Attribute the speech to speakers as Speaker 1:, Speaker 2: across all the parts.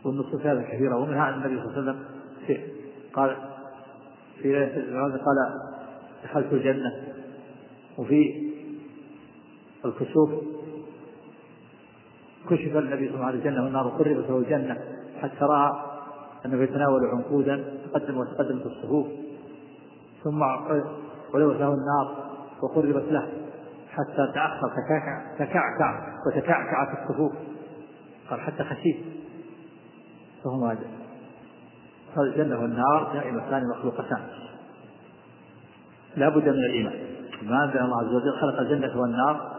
Speaker 1: والنصوص هذا كثيرة، ومنها أن النبي صلى الله عليه وسلم قال قال دخلت الجنة، وفي الكسوف كشف النبي صلى الله عليه وسلم الجنة والنار وقربت له الجنة حتى رأى أنه يتناول عنقودا تقدم وتقدم في الصفوف، ثم ولبس له النار وقربت له حتى تأخر تكعكع وتكعكع في الصفوف، قال حتى خشيت. فهما الجنة والنار دائمتان مخلوقتان لا بد من الإيمان. ما أنزل الله عز وجل خلق الجنة والنار،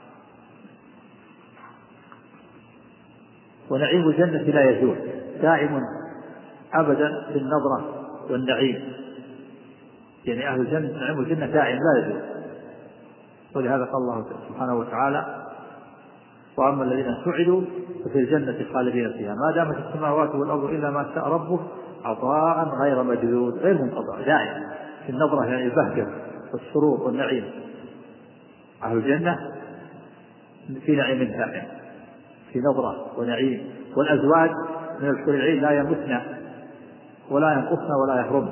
Speaker 1: ونعيم الجنة لا يزول دائم أبدا في النظرة والنعيم، يعني أهل الجنة نعيم الجنة دائم لا يزول. ولهذا قال الله سبحانه وتعالى: وأما الذين سعدوا ففي الجنة خالدين فيها ما دامت السماوات والأرض إلا ما شاء ربه عطاء غير مجدود غير منقطع، دائم في النظرة يعني البهجة والسرور والنعيم. أهل الجنة في نعيم دائم في نظرة ونعيم، والأزواج من الحور العين لا يمتن ولا ينقصن ولا يهرمن،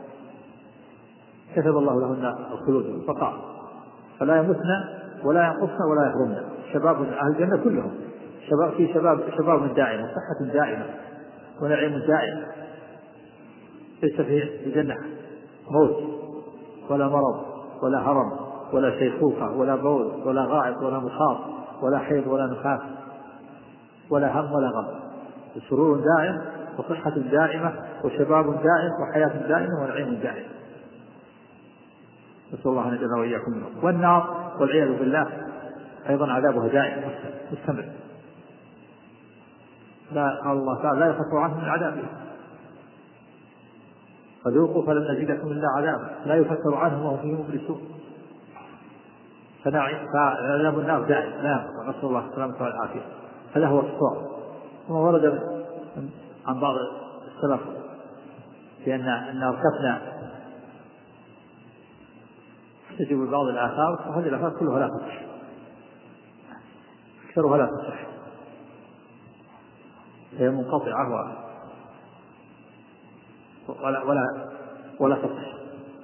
Speaker 1: كتب الله لهن الخلود والبقاء، فلا يمتن ولا ينقصن ولا يهرمن. شباب أهل الجنة كلهم شباب دائم وصحة دائمة ونعيم دائم، ليس في الجنة موت ولا مرض ولا هرم ولا شيخوخة ولا بول ولا غائط ولا مخاط ولا حيض ولا نفاس ولا هم ولا غم، سرور دائم وصحة دائمة وشباب دائم وحياة دائمة ونعيم دائم، نسأل الله أن يجعلنا وإياكم منهم. والنار والعياذ بالله أيضا عذابها دائم مستمر، لا قال الله تعالى: لا يفتر عنهم من عذابه فذوقوا فلن نزيدكم إلا عذابا لا يفتر عنهم وهم فيه مبلسون. فعذاب النار دائم لا ينقطع، نسأل الله السلامة والعافية. هذا هو الصواب. ثم ورد عن بعض السلف بأن ارتفنا تجب بعض الآثار، وهذه الآثار كلها لا تصح، أكثرها لا تصح، هي منقطعة ولا تصح.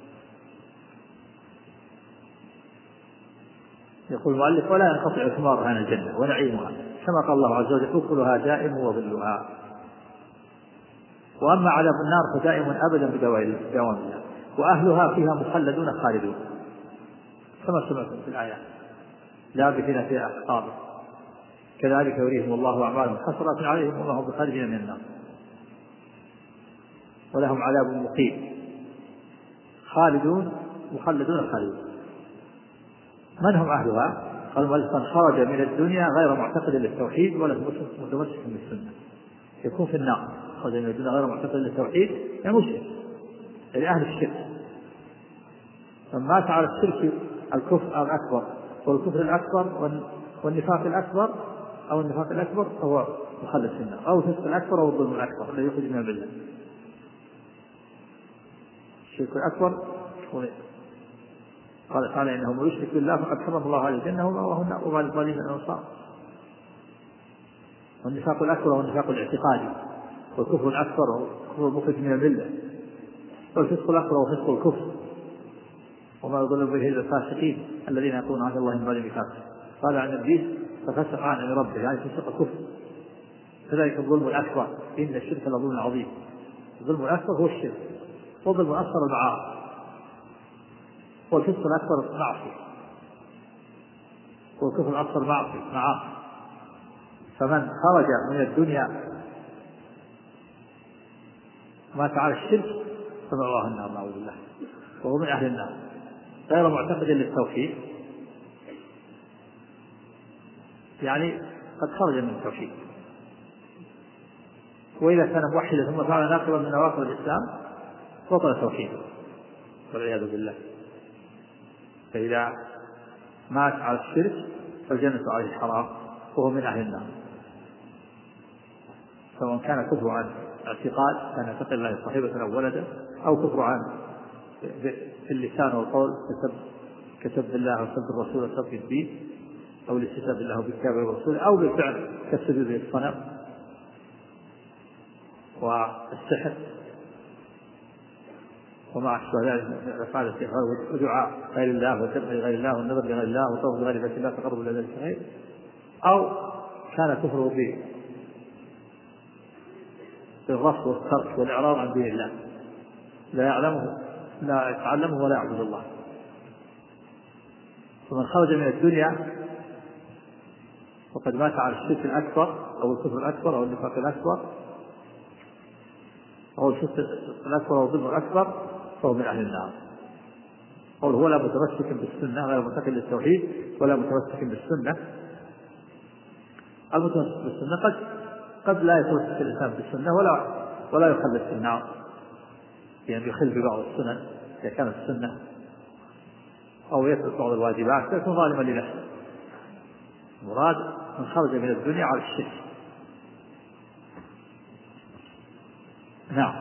Speaker 1: يقول المؤلف: ولا ينقطع ثمارها عن الجنة ونعيمها، كما قال الله عز وجل: أكلها دائم وظلها. وأما عذاب النار فدائم أبدا بدوامها، وأهلها فيها مخلدون خالدون، كما سمعتم في الآيات: لابثين فيها أحقابا كذلك يريهم الله أعمالهم حسرات عليهم وما هم بخارجين من النار ولهم عذاب مقيم خالدون مخلدون خالدون. من هم أهلها؟ قال المؤلف: من خرج من الدنيا غير معتقد للتوحيد ولا متمسك بالسنة، يكون في النار. خرج من الدنيا غير معتقد للتوحيد يعني مشرك، يعني أهل الشرك، من مات على الشرك الكفر الأكبر والكفر الأكبر والنفاق الأكبر أو النفاق الأكبر فهو مخلد في النار، أو الفسق الأكبر أو الظلم الأكبر الذي يخرج من الملة. الشرك الأكبر قال تعالى: إنه من يشرك بالله فقد حرم الله عليه الجنة وما للظالمين من أنصار. والنفاق الأكبر هو النفاق الاعتقادي، والكفر الأكبر هو المخرج من الملة، والفسق الأكبر هو فسق الكفر وما يضل به إلا الفاسقين الذين يقولون عهد الله من بعد ميثاقه. قال عن إبليس: ففسق عن أمر ربه، يعني فسق كفر. كذلك الظلم الأكبر، إن الشرك لظلم عظيم. الظلم الأكبر هو الشرك، والظلم الأكبر المعاصي، والفسق الأكبر معصية، والكفر الأكبر معاصي. فمن خرج من الدنيا مات على الشرك فمأواه النار نعوذ بالله، وهو من أهل النار غير معتقد للتوحيد، يعني قد خرج من التوحيد. وإذا كان موحدا ثم فعل ناقضا من نواقض الإسلام بطل توحيده والعياذ بالله. فإذا مات على الشرك فالجنة عليه حرام وهو من أهل النار، سواء كان كفر عن اعتقاد كان يعتقد الله صاحبة أو ولدا، أو كفر عن في اللسان والقول كسب الله وسب الرسول وسب الدين، أو الاستهزاء بالله وبالكتاب والرسول، أو بالفعل كالسجود للصنم والسحر وما أشبه ذلك من أفعال السحر ودعاء غير الله والذبح لغير الله والنذر لغير الله وطلب لغير بيت الله تقرب إلى ذلك الخير، أو كان كفره بالرفض والترك والإعراض عن دين الله، لا يعلمه لا يتعلمه ولا يعبد الله. فمن خرج من الدنيا وقد مات على الشرك الأكبر أو الكفر الأكبر أو النفاق الأكبر أو الشرك الأكبر أو الظلم الأكبر فهو من أهل النار. قوله ولا متمسك بالسنة غير متقن للتوحيد ولا متمسك بالسنة. المتمسك بالسنة قد لا يتمسك الإنسان بالسنة ولا يخلد في النار، يعني يخل ببعض السنن إذا كانت السنة، أو يترك بعض الواجبات فيكون ظالما لنفسه. المراد من خرج من الدنيا على الشرك. نعم.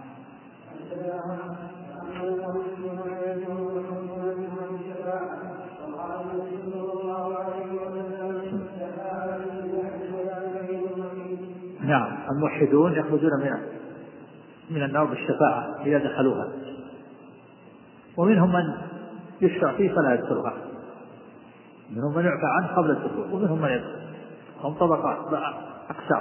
Speaker 1: نعم. الموحدون يخرجون من النار بالشفاعة إذا دخلوها، ومنهم من يشفع فيه فلا يدخلها، منهم من يعفى عنه قبل الدخول ومنهم من يدخل، هم طبقات أقسام.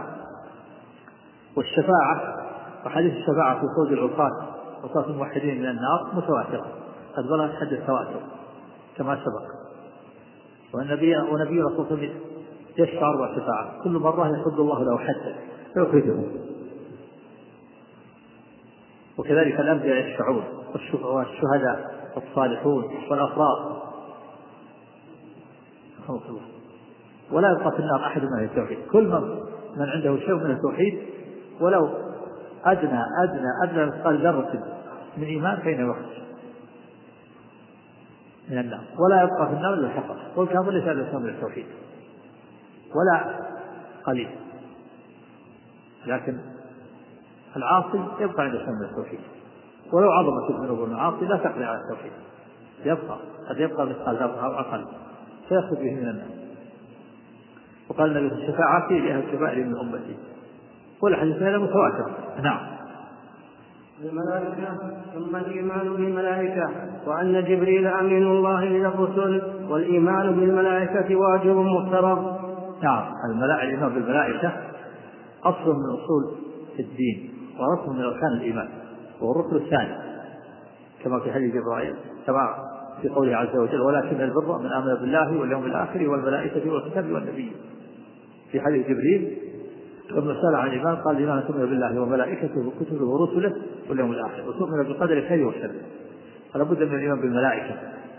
Speaker 1: والشفاعة وحديث الشفاعة في خروج عصاة الموحدين من النار متواترة، قد بلغت حد التواتر كما سبق. ونبي رسول الله يشفع 4 شفاعات، كل مرة يحد الله له حدا فيخرجه. وكذلك الأنبياء يشفعون والشهداء والصالحون والأفراد، ولا يبقى في النار أحد من التوحيد. كل من عنده شيء من التوحيد ولو أدنى مثقال ذرة من إيمان فإنه يخرج من النار، ولا يبقى في النار إلا الحقر. والكافر ليس له من التوحيد ولا قليل، لكن العاصي يبقى عنده شيء من التوحيد، ولو عظمت الذنوب والمعاصي لا تقضي على التوحيد، قد يبقى مثقال ذرة أو أقل فيخرج به من النار. وقال النبي الشفاعة لأهل الكبائر من أمتي، والحديث هذا متواتر. نعم.
Speaker 2: الملائكة. ثم الإيمان بالملائكة، وأن جبريل أمين الله إلى الرسل، والإيمان بالملائكة واجب مفترض.
Speaker 1: نعم. الإيمان بالملائكة أصل من أصول الدين وركن من أركان الإيمان، وهو الركن الثاني كما في حديث جبرائيل، كما في قوله عز وجل ولكن البر من آمن بالله واليوم الآخر والملائكة والكتاب والنبي. في حديث جبريل لما سأل عن الإيمان قال الإيمان تؤمن بالله وملائكته وكتبه ورسله واليوم الآخر وتؤمن بالقدر خيره وشره. فلا بد من الإيمان بالملائكة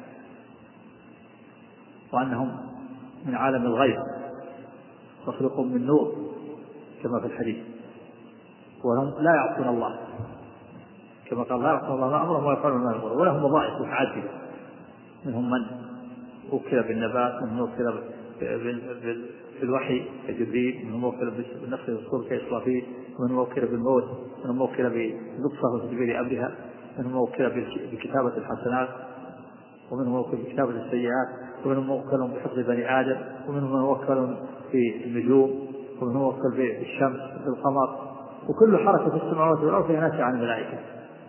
Speaker 1: وأنهم من عالم الغيب مخلوق من نور كما في الحديث، وهم لا يعصون الله كما قال لا يعصون الله ما أمرهم ويفعلون ما يأمرون، ولهم وظائف متعددة، منهم من وكل بالنبات، منهم وكل بالوحي كجبريل، منهم وكل بالنفخ والصور كإسرافيل، منهم وكل بالموت، منهم وكل بلطفة وتدبير أمرها، منهم وكل بكتابة الحسنات، ومنهم وكل بكتابة السيئات، ومنهم وكل بحفظ بني آدم، ومنهم وكل في النجوم، ومنهم وكل بالشمس بالقمر. وكل حركة في السماوات والأرض هي ناشئة عن الملائكة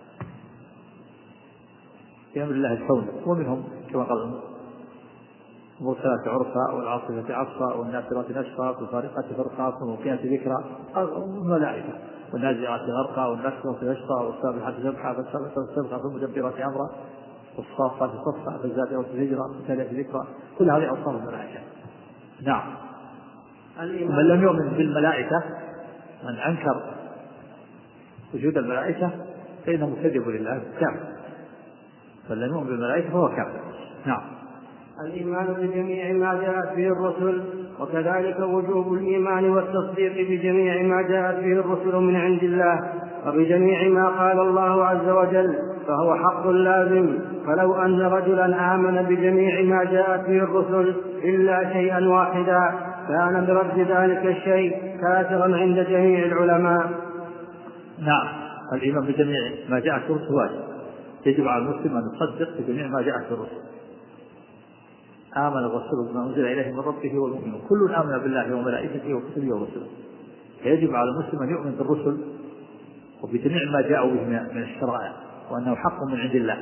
Speaker 1: بأمر الله الكون. ومنهم كما قال المرسلات عرفا والعاصفة عصفا والناشرات نشرا والفارقات فرقا والملقيات ذكرا الملائكة، والنازعات غرقا والنشرة نشرا والسابحات سبحا فالسابقة سبقا فالمدبرات أمرا والصافات صفا فالزاجرات زجرا والتاليات ذكرا. كل هذه أوصاف الملائكة. نعم. من لم يؤمن بالملائكة، من أنكر وجود الملائكة فإنه مكذب لله كافر، من لم يؤمن بالملائكة فهو كافر. نعم.
Speaker 2: الإيمان بجميع ما جاءت به الرسل، وكذلك وجوب الإيمان والتصديق بجميع ما جاءت به الرسل من عند الله، وبجميع ما قال الله عز وجل، فهو حق لازم. فلو أن رجلا آمن بجميع ما جاءت به الرسل إلا شيئا واحدا كان برد ذلك الشيء كافرا عند جميع العلماء.
Speaker 1: نعم. الإيمان بجميع ما جاءت به الرسل واجب، يجب على المسلم أن يصدق بجميع ما جاءت به الرسل. آمن الرسول بما أنزل إليه من ربه والمؤمنون كل آمن بالله وملائكته وكتبه ورسله. يجب على المسلم أن يؤمن بالرسل وبجميع ما جاءوا به من الشرائع، وأنه حق من عند الله.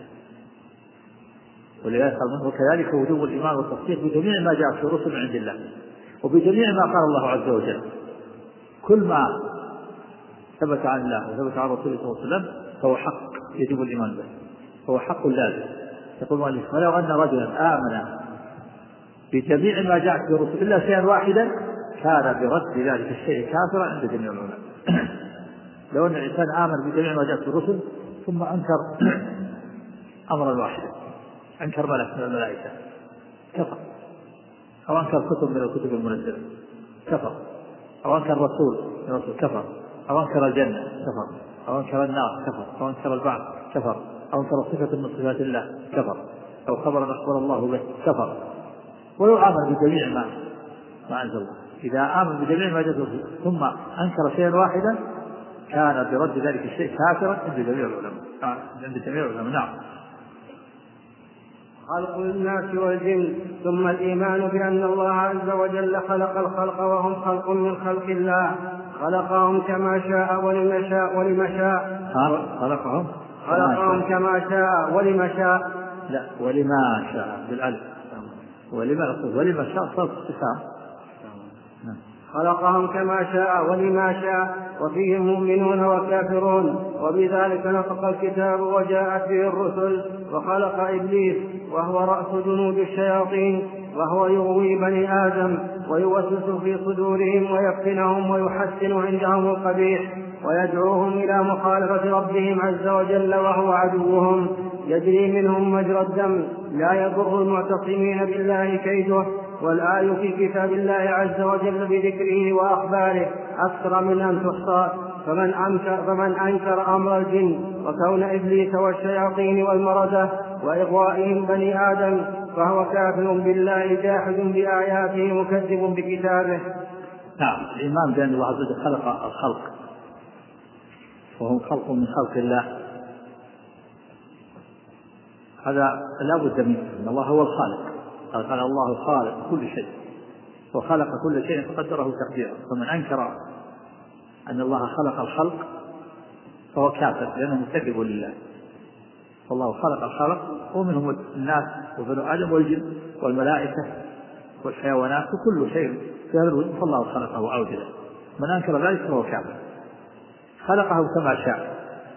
Speaker 1: ولذلك قال منه كذلك وجوب الإيمان والتصديق بجميع ما جاء في الرسل من عند الله، وبجميع ما قال الله عز وجل. كل ما ثبت عن الله وثبت عن رسوله صلى الله عليه وسلم فهو حق يجب الإيمان به، فهو حق لازم. يقول المؤلف ولو أن رجلا آمن بجميع ما جاء في الرسل إلا شيئا واحدا كان برد ذلك الشيء كافرا عند جميع العلماء. لو أن الإنسان آمن بجميع ما جاء في الرسل ثم أنكر أمرا واحدا، أنكر ملك من الملائكة كفر، أو أنكر كتب من الكتب المنزلة كفر، أو أنكر رسول من الرسل كفر، أو أنكر الجنة كفر، أو أنكر النار كفر، أو أنكر البعث كفر، أو أنكر صفة من صفات الله كفر، أو خبرا أخبر الله به كفر. ولو آمن بجميع ما أنزل الله، إذا آمن بجميع ما جاء ثم أنكر شيئا واحدا كان برد ذلك الشيء كافرا عند جميع العلماء. نعم.
Speaker 2: خلق الناس والجن. ثم الإيمان بأن الله عز وجل خلق الخلق وهم خلق من خلق الله، خلقهم كما شاء ولما شاء خلقهم كما شاء ولما شاء،
Speaker 1: لا ولما شاء بالألف، ولما شاء صرف استفهام.
Speaker 2: خلقهم كما شاء ولما شاء، وفيهم مؤمنون وكافرون، وبذلك نطق الكتاب وجاءت به الرسل. وخلق إبليس وهو رأس جنود الشياطين، وهو يغوي بني آدم ويوسوس في صدورهم ويفتنهم ويحسن عندهم القبيح ويدعوهم إلى مخالفة ربهم عز وجل وهو عدوهم، يجري منهم مجرى الدم، لا يضر المعتصمين بالله كيده. والآية في كتاب الله عز وجل بذكره وأخباره أكثر من أن تحصى. فمن أنكر أمر الجن وكون إبليس والشياطين والمردة وإغوائهم بني آدم فهو كافر بالله جاحد بآياته مكذب بكتابه.
Speaker 1: نعم. الإيمان بأن الله عز وجل خلق الخلق وهم خلق من خلق الله، هذا لا بد منه، أن الله هو الخالق. قال الله خالق كل شيء وخلق كل شيء فقدره تقديرا. فمن أنكر أن الله خلق الخلق فهو كافر لأنه مكذب لله. فالله خلق الخلق ومنهم الناس وبنو آدم والجن والملائكة والحيوانات وكل شيء في هذا الوجود، فالله خلقه وأوجده. من أنكر ذلك فهو كافر. خلقه كما شاء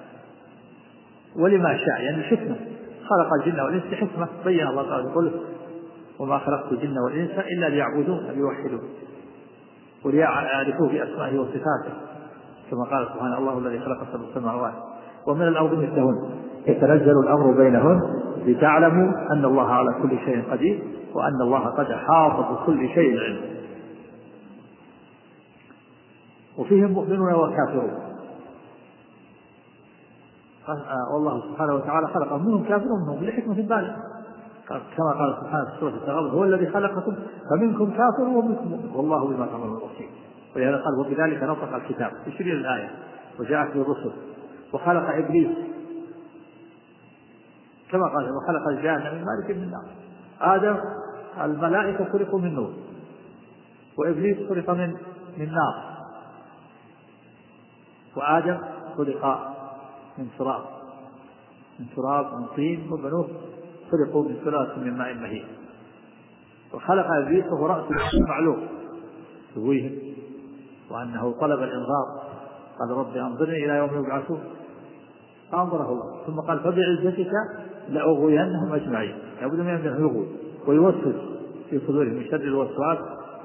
Speaker 1: ولما شاء، يعني الحكمة. خلق الجن والإنس حكمة بين الله تعالى يقول وما خلقت الجن والإنس إلا ليعبدون ليوحدون وليعرفوا بأسمائه وصفاته، كما قال سبحانه الله الذي خلق سبع سماوات ومن الأرض مثلهن يتنزل الأمر بينهن لتعلموا أن الله على كل شيء قدير وأن الله قد حاط بكل شيء علم. وفيهم مؤمنون وكافرون، والله سبحانه وتعالى خلقهم منهم كافرون منهم لحكمة بالغة، كما قال سبحانه في سورة التغابن هو الذي خلقكم فمنكم كافر ومنكم مؤمن والله بما تعملون بصير. ولهذا قال وبذلك نطق الكتاب تشير الآية وجاءت بالرسل. وخلق إبليس كما قال وخلق الجان من مارج من نار. آدم الملائكة خلقوا من نور وإبليس خلق من نار، وآدم خلق من تراب من طين، وبنوه خلقوا من سلالة من ماء مهين. وخلق إبليس وهو رأس معلوم يغويهم وأنه طلب الإنذار قال رب أنظرني إلى يوم يبعثون فأنظره الله، ثم قال فبعزتك لأغوينهم أجمعين. لابد من أنه يغوي ويوسوس في صدورهم من شر الوسواس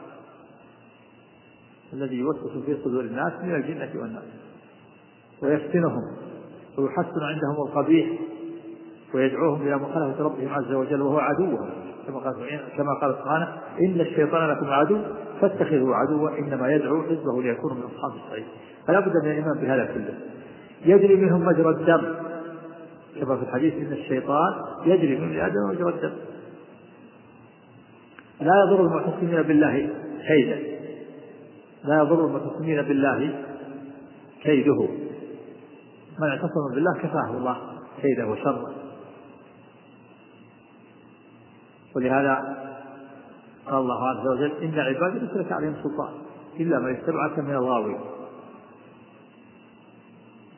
Speaker 1: الذي يوسوس في صدور الناس من الجنة والناس، ويفتنهم ويحسن عندهم القبيح ويدعوهم إلى مخالفة ربهم عز وجل وهو عدوهم، كما قال سبحانه إن الشيطان لكم عدو فاتخذوا عدوا إنما يدعو حزبه ليكونوا من أصحاب السعير. فلا بد من الإيمان بهذا كله. يجري منهم مجرى الدم كما في الحديث إن الشيطان يجري من آدم مجرى الدم. لا يضر المعتصمين بالله كيده، لا يضر المعتصمين بالله كيده. من اعتصم بالله كفاه الله كيده وشره. ولهذا قال الله عز وجل إن عبادي ليس لك عليهم سلطان إلا من اتبعك من الغاوين.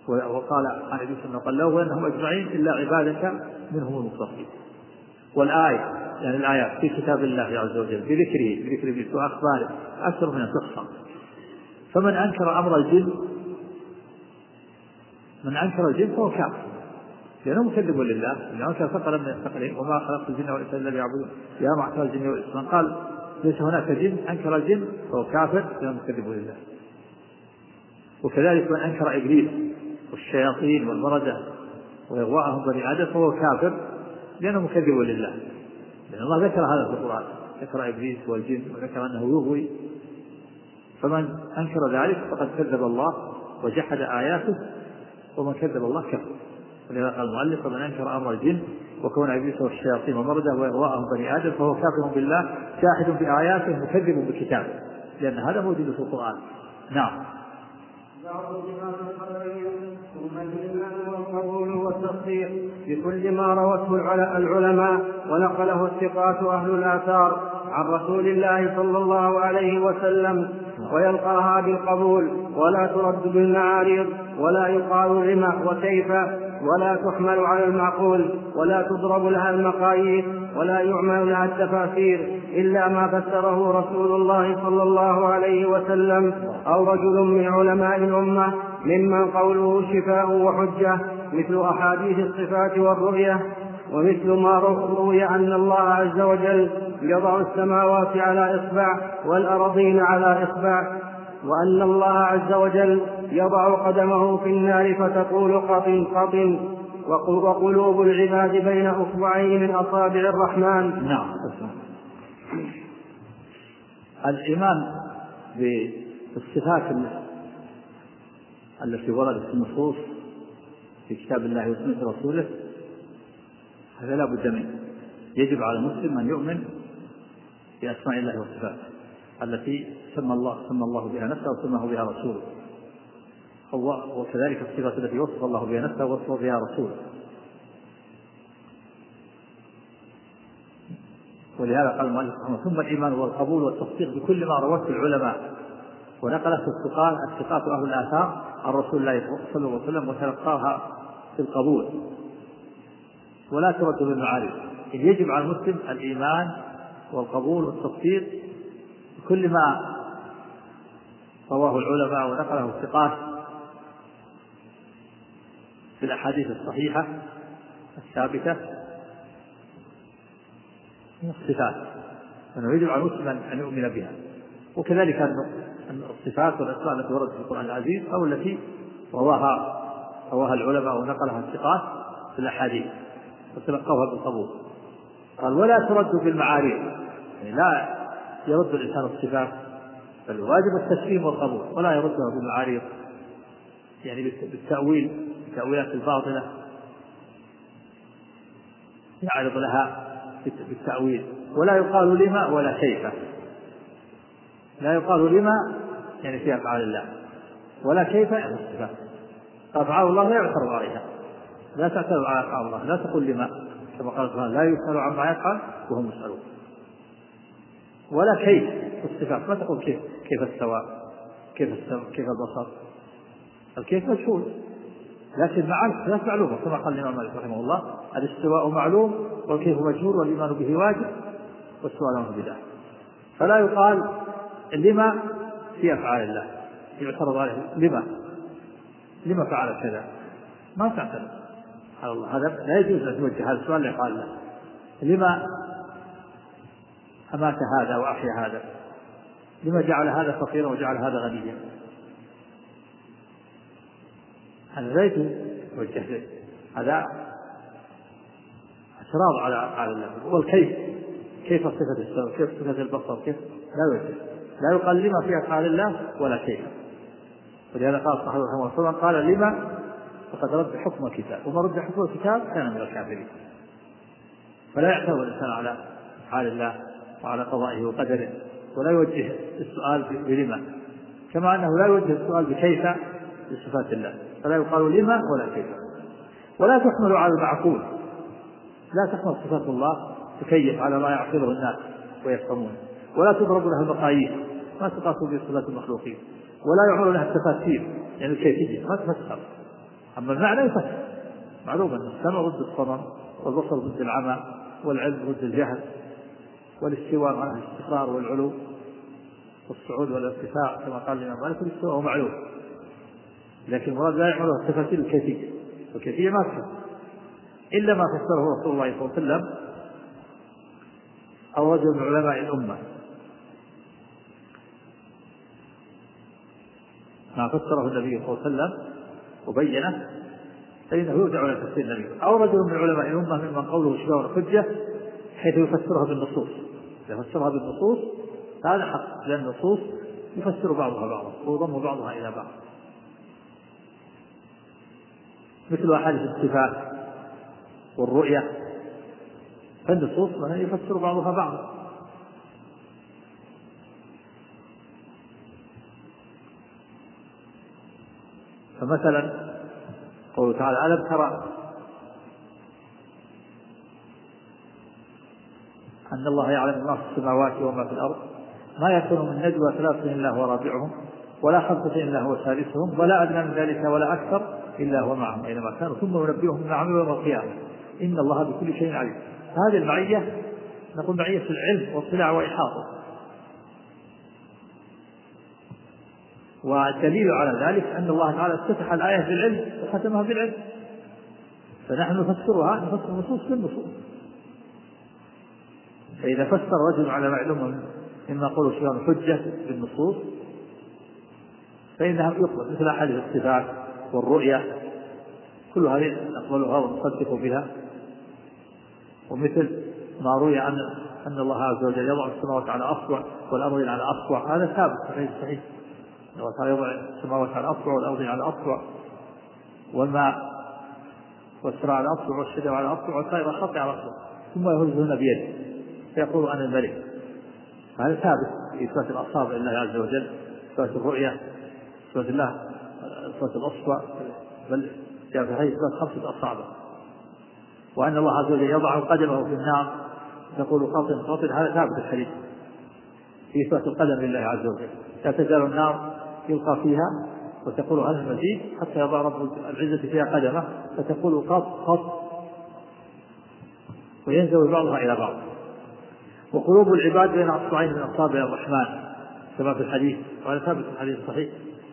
Speaker 1: وقال عن النبي صلى الله عليه وسلم له وأنهم أجمعين إلا عبادك منهم المخلصين. والآية يعني الآيات في كتاب الله عز وجل بذكره وأخباره أكثر من أن تحصى. فمن أنكر أمر الجن فهو كافر لأنه مكذب لله، لأنه كان ثقلا من الثقلين وما خلقت الجن والإنس إلا ليعبدون يا معشر الجن والإنس. من قال ليس هناك جن أنكر الجن فهو كافر لأنه مكذب لله. وكذلك من أنكر إبليس والشياطين والمردة وإغواءهم بني آدم فهو كافر لأنه مكذب لله، لأن الله ذكر هذا في القرآن، ذكر إبليس والجن وذكر أنه يغوي. فمن أنكر ذلك فقد كذب الله وجحد آياته، ومن كذب الله كفر. ولذا قال المؤلف ومن أنكر أمر الجن وكون إبليس والشياطين ومردة وإغواءهم بني آدم فهو كافر بالله جاحد بآياته مكذب بكتابه، لأن هذا موجود في القرآن. نعم.
Speaker 2: ثم الإيمان والقبول والتصديق بكل ما روته العلماء ونقله الثقات أهل الآثار عن رسول الله صلى الله عليه وسلم، ويلقاها بالقبول ولا ترد بالمعارض، ولا يقال لما وكيف، ولا تحمل على المعقول، ولا تضرب لها المقاييس، ولا يعمل لها التفاسير إلا ما فسره رسول الله صلى الله عليه وسلم أو رجل من علماء الأمة ممن قوله شفاء وحجة، مثل أحاديث الصفات والرؤية، ومثل ما روي أن الله عز وجل يضع السماوات على إصبع والأرضين على إصبع، وأن الله عز وجل يضع قدمه في النار فتقول قط قط، وقلوب العباد بين أصبعين من أصابع الرحمن.
Speaker 1: نعم. الإيمان بالصفات التي وردت في النصوص في كتاب الله وسنة رسوله هذا لا بد منه. يجب على المسلم أن يؤمن بأسماء الله وصفاته التي سمى الله بها نفسه وسماه بها رسوله، وكذلك الصفات التي وصف الله بها نفسه ووصف بها رسوله. ولهذا قال المؤلف ثم الإيمان والقبول والتصديق بكل ما روته العلماء ونقله الثقات أهل الآثار عن رسول الله صلى الله عليه وسلم وتلقاها في القبول ولا ترد بالمعارض. يجب على المسلم الإيمان والقبول والتصديق بكل ما رواه العلماء ونقله الثقات في الأحاديث الصحيحة الثابتة من الصفات، أنه يجب على المسلم أن يؤمن بها. وكذلك أن الصفات والأسماء التي وردت في القرآن العزيز أو التي رواها العلماء ونقلها الثقات في الأحاديث وتلقوها بالقبول. قال ولا ترد بالمعارض، يعني لا يرد الإنسان الصفات بل واجب التسليم والقبول، ولا يردها بالمعارض يعني بالتأويلات الباطلة يعرض لها بالتأويل. ولا يقال لما ولا كيف، لا يقال لما يعني في أفعال الله ولا كيف يعني الصفات. أفعال الله لا يعترض عليها، لا تعترض على أفعال الله، لا تقول لما كما قال سبحانه لا يسأل عما يفعل وهم يسألون. ولا كيف الصفات، ما تقول كيف السواء كيف البصر، الكيف مجهول لكن لا معلومة كما قال الإمام مالك رحمه الله الاستواء معلوم والكيف مجهول والإيمان به واجب والسؤال عنه بدعة. فلا يقال لما في أفعال الله يعترض عليه لما فعل كذا، ما تعترض على الله، هذا لا يجوز أن توجه هذا السؤال لقال الله لما أمات هذا وأحيا هذا، لما جعل هذا فقيرا وجعل هذا غنيا، هذا لا يتوجه له، هذا اعتراض على الله. كيف صفة السمع كيف صفة البصر كيف لا يقال لما في أفعال الله ولا كيف. ولهذا قال صحابه رحمه الله قال لما فقد رد حكم الكتاب، وما رد حكم الكتاب كان من الكافرين. فلا يعترض الإنسان على أفعال الله وعلى قضائه وقدره، ولا يوجه السؤال بلما، كما أنه لا يوجه السؤال بكيف لصفات الله، فلا يقال لما ولا كيف. ولا تحمل على المعقول، لا تحمل صفات الله تكيف على ما يعقله الناس ويفهمون، ولا تضرب لها المقاييس ما تقاس بصفات المخلوقين، ولا يعمل لها التفاسير يعني الكيفية ما تفسر، أما المعنى يفسر. معلوم أن السمع ضد الصمم، والبصر ضد العمى، والعلم ضد الجهل، والاستواء معناه الاستقرار والعلو والصعود والارتفاع كما قال الإمام مالك، الاستواء هو معلوم، لكن المراد لا يعمله التفاسير الكيفية، والكيفية ما تفسر إلا ما فسره رسول الله صلى الله عليه وسلم أو رجل من علماء الأمة، ما فسره النبي صلى الله عليه وسلم وبينه فإنه يرجع إلى تفسير النبي، أو رجل من علماء الأمة ممن قوله شباب الحجة حيث يفسرها بالنصوص. يفسرها بالنصوص هذا حق، لأن النصوص يفسر بعضها بعضا ويضم بعضها إلى بعض، مثل أحاديث الصفات والرؤية، فالنصوص يفسر بعضها بعضا. فمثلا قوله تعالى ألم ترى أن الله يعلم ما في السماوات وما في الأرض ما يكون من نجوى ثلاثة إلا هو رابعهم ولا خمسة إلا هو ثالثهم ولا أدنى من ذلك ولا أكثر إلا هو معهم أينما كانوا ثم ينبئهم بما عملوا يوم القيامة إن الله بكل شيء عليم. هذه المعية نقول معية العلم واطلاع وإحاطة، والدليل على ذلك أن الله تعالى افتتح الآية بالعلم وختمها بالعلم، فنحن نفسرها نفسر النصوص بالنصوص. فإذا فسر رجل على معلومة مما قوله شيئا حجة بالنصوص فإنها يقبل، مثل أحاديث الصفات والرؤية كل هذه نقبلها ونصدق بها، ومثل ما روي أن الله عز وجل يضع السماوات على أصبع والأرض على أصبع، هذا ثابت في صحيح، الله تعالى يضع السماوات على أصبع والأرض على أصبع، والماء والسراء على أصبع والشجر على أصبع والطير خط على أصبع ثم يهزهن بيده فيقول أنا الملك. هذا ثابت في إثبات الأصابع لله عز وجل، إثبات الرؤية، إثبات الله، إثبات الأصبع، بل جاء في حديث إثبات 5 أصابع. وأن الله عز وجل يضع قدمه في النار يقول قاطن قاطن، هذا ثابت الحديث في إثبات القدم لله عز وجل. لا تزال النار يلقى فيها وتقول هل المزيد حتى يضع رب العزة فيها قدمه فتقول قط قط وينزل بعضها إلى بعض. وقلوب العباد بين أصبعين من أصابع الرحمن كما في الحديث، وهذا ثابت في الحديث الصحيح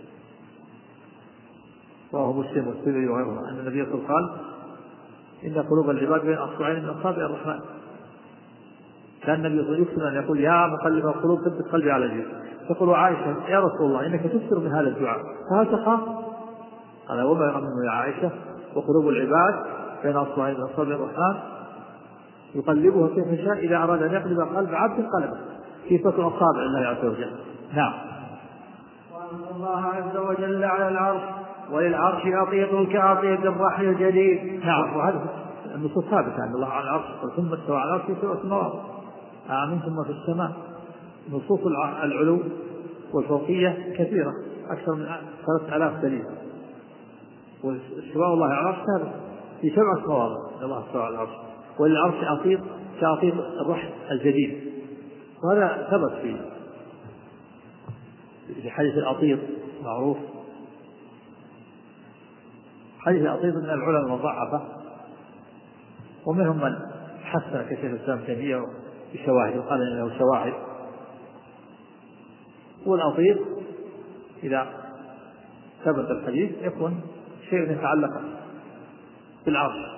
Speaker 1: وهو مسلم والترمذي وغيره أن النبي صلى الله عليه وسلم قال إن قلوب العباد بين أصبعين من أصابع الرحمن. كان النبي صلى الله عليه وسلم أن يقول يا مقلب القلوب ثبت قلبي على دينك. تقول عائشة يا رسول الله إنك تكثر من هذا الدعاء فهل تخاف؟ قال وما يؤمن يا عائشة وقلوب العباد بين أصبعين من أصابع الرحمن يقلبها كيف شاء إذا أراد أن يقلب قلب عبد قلبه في فتر أصابع الله عز وجل. نعم.
Speaker 2: وأن الله عز وجل على العرش وللعرش أطيق كأطيق الرحل الجديد.
Speaker 1: نعم. وهذا النصوص ثابتة أن الله على العرش ثم استوى على العرش في 7 سماوات أأمنتم في السماء. نصوص العلو والفوقية كثيرة أكثر من 3000 دليل. واستواء الله على العرش ثابت في 7 مواضع الله استوى على العرش. وللعرش أطيق كأطيق الرحل الجديد، وهذا ثبت في حديث الأطيق معروف. حديث الأطيق من العلماء المضاعفة ومنهم من حسن كشيخ الإسلام تيمية بشواهد وقال إنه شواهد. والأطيق إذا ثبت الحديث يكون شيء يتعلق بالعرش،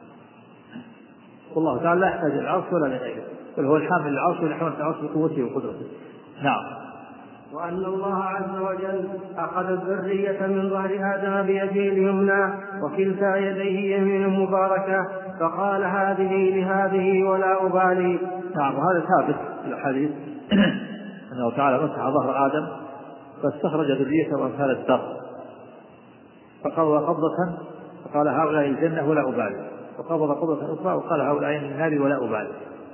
Speaker 1: والله تعالى لا يحتاج العرش ولا لغيره، بل هو الحامل للعرش والحامل العرش بقوته وقدرته. نعم.
Speaker 2: وأن الله عز وجل أخذ الذرية من ظهر آدم بيده اليمنى وكلتا يديه يمين مباركة فقال هذه لهذه ولا أبالي.
Speaker 1: نعم. وهذا ثابت في الحديث أنه تعالى مسح ظهر آدم فاستخرج ذريته وأمثال الدر فقبض قبضة فقال هؤلاء الجنة ولا أبالي، وقبض قبضة أخرى وقال هؤلاء من النار ولا أبالي.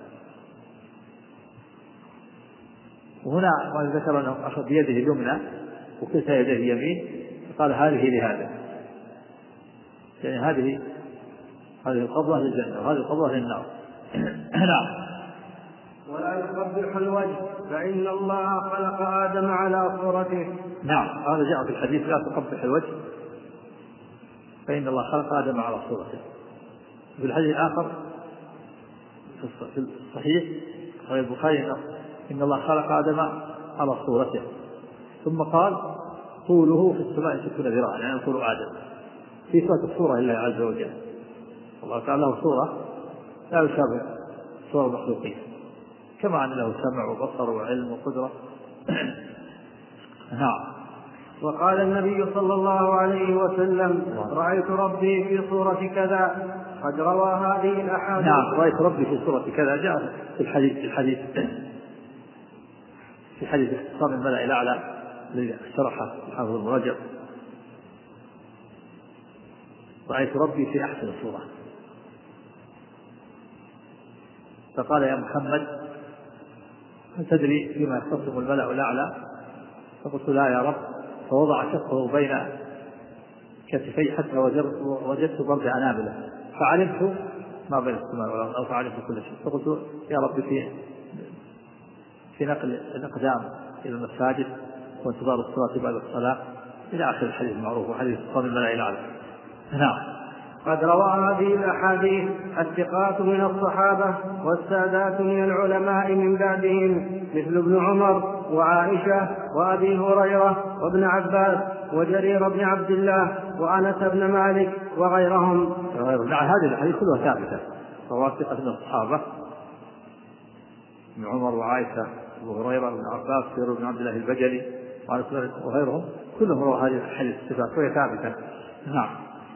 Speaker 1: وهنا ما ذكر أنه أخذ بيده اليمنى وكلتا يديه يمين فقال هذه لهذا، يعني هذه القبضة للجنة وهذه القبضة للنار. نعم.
Speaker 2: ولا يقبح الوجه فإن الله خلق آدم على صورته.
Speaker 1: نعم. هذا جاء في الحديث لا تقبح الوجه فإن الله خلق آدم على صورته. في الحديث الآخر في الصحيح صحيح البخاري إن الله خلق آدم على صورته، ثم قال طوله في السماء 60 ذراعا، يعني طول آدم في صورة الصورة لله عز وجل. الله تعالى له صورة لا يشابه صور المخلوقين، كما أن له سمع وبصر وعلم وقدرة. نعم.
Speaker 2: وقال النبي صلى الله عليه وسلم: رأيت ربي في صورة كذا. قد روى هذه الأحاديث.
Speaker 1: نعم، رأيت ربي في صورة كذا جاء في حديث اختصار الملأ الأعلى الذي شرحه حافظ ابن رجب. رأيت ربي في أحسن صورة. فقال: يا محمد هل تدري فيما يختصم الملأ الأعلى؟ فقلت: لا يا رب. فوضع كفه بين كتفي حتى وجدت برد أنامله، فعلمت ما بين السماء والأرض، أو فعلمت كل شيء. فقلت: يا رب في نقل الأقدام إلى المساجد وانتظار الصلاة بعد الصلاة، إلى آخر الحديث المعروف وحديث اختصام الملأ الأعلى. نعم.
Speaker 2: قد روى هذه الأحاديث الثقات من الصحابة والسادات من العلماء من بعدهم، مثل ابن عمر وعائشة وأبي هريرة وابن عباس وجرير بن عبد الله وأنس بن مالك وغيرهم.
Speaker 1: هذه الأحاديث كلها ثابتة. رواه ثقة من الصحابة ابن عمر وعائشة وابو هريرة وابن عباس وجرير بن عبد الله البجلي وأنس بن مالك وغيرهم، كلهم رووا هذه الأحاديث الثقات وهي ثابتة. نعم.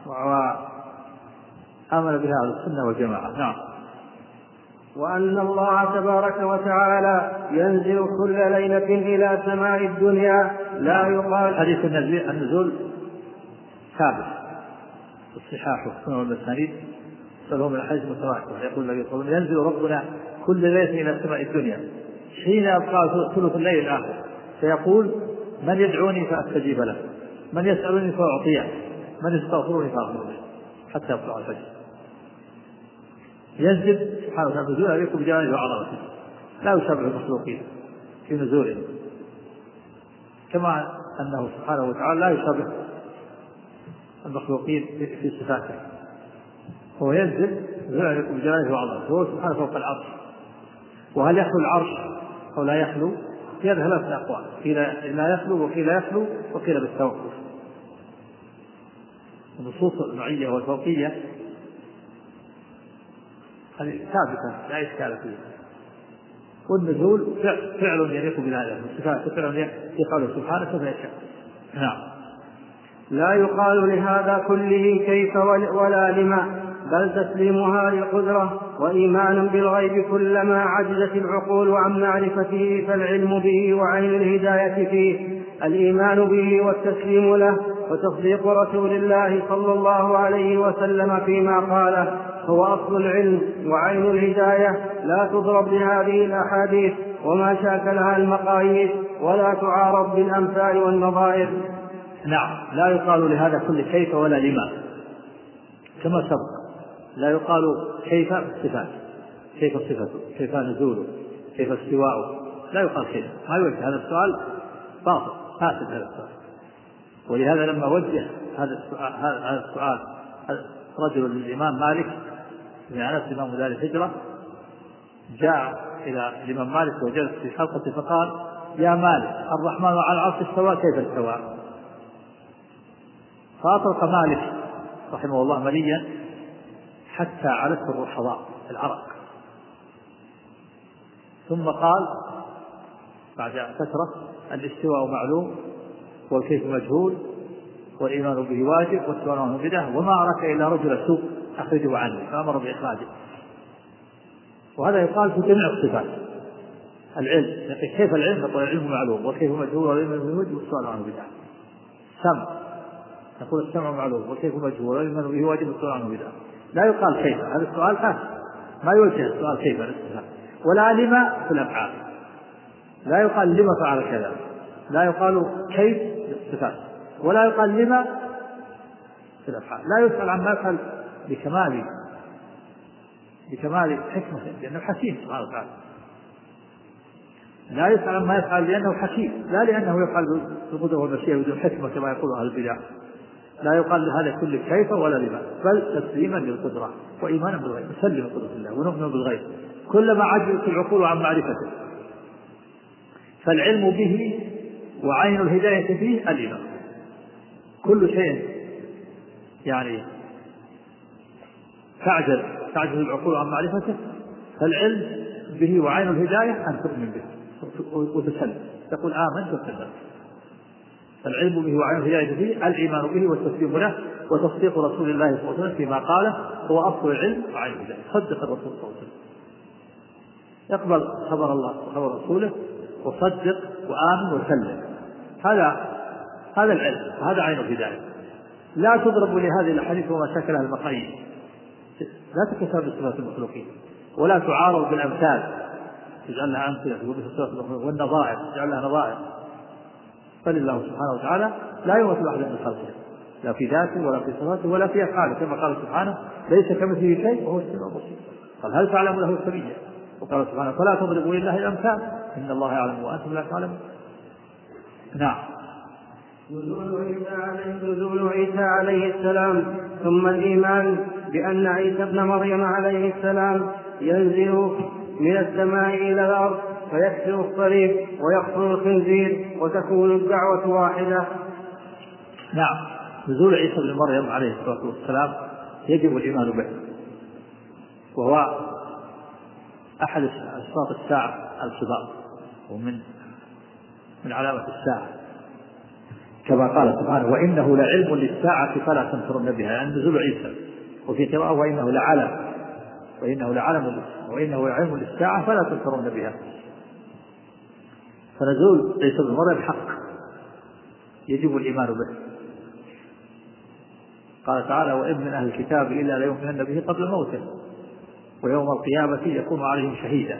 Speaker 1: آمن بها أهل السنة والجماعة. نعم.
Speaker 2: وأن الله تبارك وتعالى ينزل كل ليلة إلى سماء الدنيا لا يقال.
Speaker 1: حديث النزول ثابت الصحاح والسنة والمسانيد، فهو من الحديث المتواتر. يقول النبي صلى الله عليه وسلم: ينزل ربنا كل ليلة إلى سماء الدنيا حين يبقى ثلث الليل الآخر، فيقول: من يدعوني فأستجيب له، من يسألني فأعطيه، من يستغفرني فأغفر له، حتى يطلع الفجر. ينزل سبحانه وتعالى نزول عليكم بجانب وعظمته، لا يشابه المخلوقين في نزوله، كما أنه سبحانه وتعالى لا يشابه المخلوقين في صفاته. هو ينزل عليكم بجانب وعظمته، هو سبحانه فوق العرش. وهل يخلو العرش أو لا يخلو؟ في ثلاثة أقوال، قيل لا يخلو وقيل يخلو وقيل بالتوقف. النصوص المعية والفوقية هذه ثابتة لا إشكال فيها، والنزول فعل يليق بهذا الصفات، فعل يقال سبحانه كما يشاء. نعم.
Speaker 2: لا يقال لهذا كله كيف ولا لما، بل تسليمها للقدرة وإيمان بالغيب كلما عجزت العقول عن معرفته، فالعلم به وعين الهداية فيه، الإيمان به والتسليم له، وتصديق رسول الله صلى الله عليه وسلم فيما قاله هو أصل العلم وعين الهداية. لا تضرب لهذه الأحاديث وما شاكلها المقاييس، ولا تعارض بالأمثال والنظائر.
Speaker 1: نعم. لا يقال لهذا كل كيف ولا لما، كما سبق. لا يقال كيف الصفات، كيف صفته، كيف نزوله، كيف استواءه، لا يقال كيف. ما يوجه هذا السؤال باطل فاسد هذا السؤال. ولهذا لما وجه هذا السؤال رجل للإمام مالك بن أنس إمام دار الهجرة، جاء إلى الإمام مالك وجلس في حلقة فقال: يا مالك، الرحمن على العرش استوى، كيف استوى؟ فأطلق مالك رحمه الله مليا حتى علته الرحضاء العرق، ثم قال بعد فترة: الاستواء معلوم والكيف مجهول والإيمان به واجب والسؤال عنه بدعة، وما أراك إلا رجل سوء أخرجه عنه، فأمر بإخراجه. وهذا يقال في جميع الصفات. العلم كيف العلم؟ نقول العلم معلوم والكيف مجهول والإيمان به واجب والسؤال عنه بدعة. سمع نقول السمع معلوم والكيف مجهول والإيمان به واجب والسؤال عنه بدعة. لا يقال كيف، هذا السؤال فاسد، ما يوجه السؤال كيف الاستفهام. ولا لما في الأفعال، لا يقال لما فعل كذا، لا يقال كيف الصفات، ولا يقال لما في الأفعال. لا يسأل عما يفعل بكمال حكمة لأنه حكيم سبحانه وتعالى. لا يسأل عما يفعل لأنه حكيم، لا لأنه يفعل بالقدرة والمشيئة بدون حكمة كما يقول أهل البدع. لا يقال لهذا كل كيف ولا لما، بل تسليما للقدرة وإيمانا بالغيب، نسلم قدرة الله ونؤمن بالغيب كلما عجزت العقول عن معرفته. فالعلم به وعين الهداية فيه الإيمان. كل شيء يعني تعجز العقول عن معرفته، فالعلم به وعين الهداية أن تؤمن به وتسلم، تقول آمنت وسلمت. فالعلم به وعين الهداية فيه الإيمان به والتسليم له وتصديق رسول الله صلى الله عليه وسلم فيما قاله هو أصل العلم وعين الهداية. صدق الرسول صلى الله عليه وسلم، يقبل خبر الله وخبر رسوله وصدق وآمن وسلم. هذا العلم، هذا عين الهداية. لا تضرب لهذه الأحاديث وما شكلها المقاييس، لا تكتب بصفات المخلوقين، ولا تعارض بالأمثال تجعل لها أمثلة والنظائر تجعل لها نظائر. فلله سبحانه وتعالى لا يمثل أحد من خلقه، لا في ذاته ولا في صفاته ولا في أفعاله، كما قال سبحانه ليس كمثله شيء وهو السميع البصير. قال هل تعلم له سميا؟ وقال سبحانه فلا تضربوا لله الأمثال إن الله يعلم وأنتم لا تعلمون. نعم.
Speaker 2: نزول عيسى عليه السلام. ثم الإيمان بأن عيسى ابن مريم عليه السلام ينزل من السماء إلى الأرض فيكسر الصليب ويقتل الخنزير وتكون الدعوة واحدة.
Speaker 1: نعم. نزول عيسى ابن مريم عليه الصلاة والسلام يجب الإيمان به، وهو أحد أشراط الساعة الكبار، ومن علامة الساعة، كما قال سبحانه وإنه لعلم للساعة فلا تمترن بها، يعني نزول عيسى. وفي قراءة وإنه لعلم للساعة فلا تمترن بها. فنزول عيسى بن مريم حق يجب الإيمان به. قال تعالى وإن من أهل الكتاب إلا ليؤمنن به قبل موته ويوم القيامة يكون عليهم شهيدا.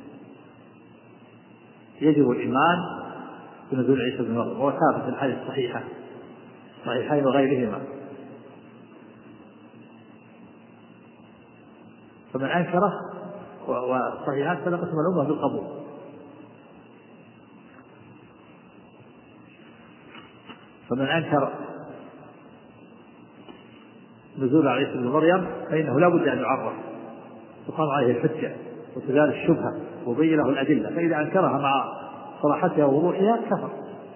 Speaker 1: يجب الإيمان بنزول عيسى بن مريم، وهو ثابت في الحديث صحيحين وغيرهما. فمن أنكره وصحيحات فلقسم الأمة بالقبول. فمن أنكر نزول عيسى بن مريم فإنه لا بد أن يعرف تقام عليه الحجة وتزال الشبهة وبين له الأدلة، فإذا أنكرها مع صراحتها ووضوحها كفر.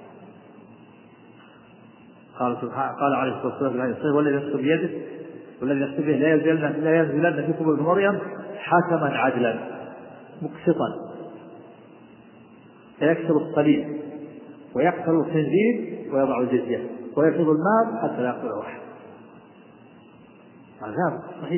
Speaker 1: قال عليه الصلاة والسلام والذي نفس بيده والذي نفس به لا ينزلن فيكم ابن مريم حكما عدلا مقسطا فيكسر الصليب ويقتل الخنزير ويضع الجزية ويفرض المال حتى لا يقتل واحد. عذاب صحيح.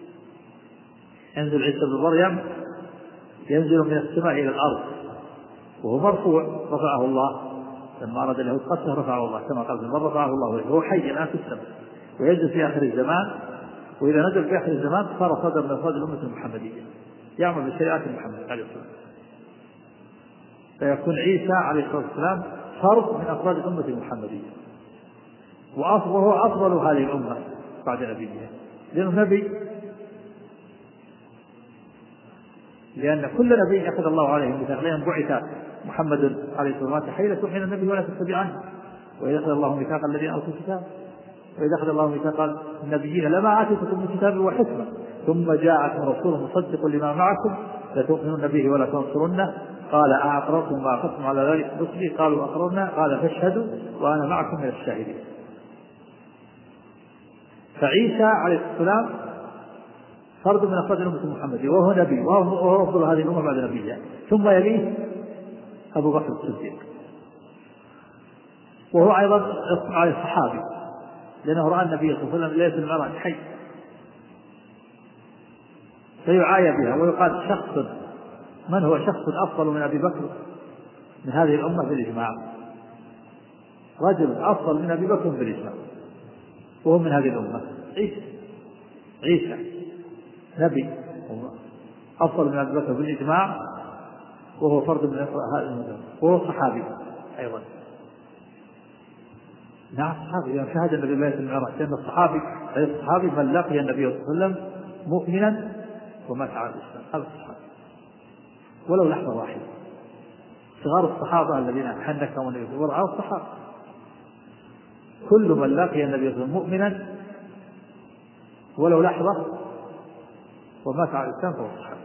Speaker 1: ينزل عيسى بن مريم ينزل من السماء إلى الأرض وهو مرفوع، رفعه الله لما أراد اليهود قتله رفعه الله كما قال من رفعه الله وهو حي الآن في السماء، وينزل في آخر الزمان. وإذا نزل في آخر الزمان صار صدر من أفراد الأمة المحمدية يعمل بشريعة محمد عليه الصلاة والسلام، فيكون عيسى عليه الصلاة والسلام فرد من أفراد الأمة المحمدية، وهو أفضل هذه الأمة بعد نبيها، لأنه نبي، لأن كل نبي أخذ الله عليه الميثاق، لأن بعث محمد عليه الصلاة والسلام حين تؤمن النبي ولا تتبع عنه، وإذا أخذ الله ميثاق الذين أوتوا الكتاب وإذا أخذ الله ميثاق النبيين لما آتيتكم من كتاب وحكمة ثم جاءكم رسول مصدق لما معكم لتؤمنون به ولا تنصرنه قال أأقررتم وأخذتم على ذلك رسلي قالوا أقررنا قال فاشهدوا وأنا معكم من الشاهدين. فعيسى عليه السلام فرد من أفراد الأمة المحمدية وهو نبي وهو أفضل هذه الأمة بعد نبيها، ثم يليه أبو بكر الصديق وهو أيضا على الصحابي لأنه رأى النبي صلى الله عليه وسلم ليلة المعراج حي، فيعايى بها ويقال شخص من هو شخص أفضل من أبي بكر من هذه الأمة بالإجماع، رجل أفضل من أبي بكر بالإجماع وهو من هذه الأمة عيسى نبي أفضل من أبي بكر بالإجماع وهو فرد من هذه الأمة وهو صحابي أيضا. نعم صحابي لأن شهد النبي ليلة المعراج، لأن الصحابي من لقي النبي صلى الله عليه وسلم مؤمنا ومات على الإسلام، هذا الصحابي ولو لحظة واحدة. صغار الصحابة الذين حنكهم النبي ورعوا الصحابة كل من لقي النبي صلى الله عليه وسلم مؤمنا ولو لحظة ومات على الإسلام فهو صحابي.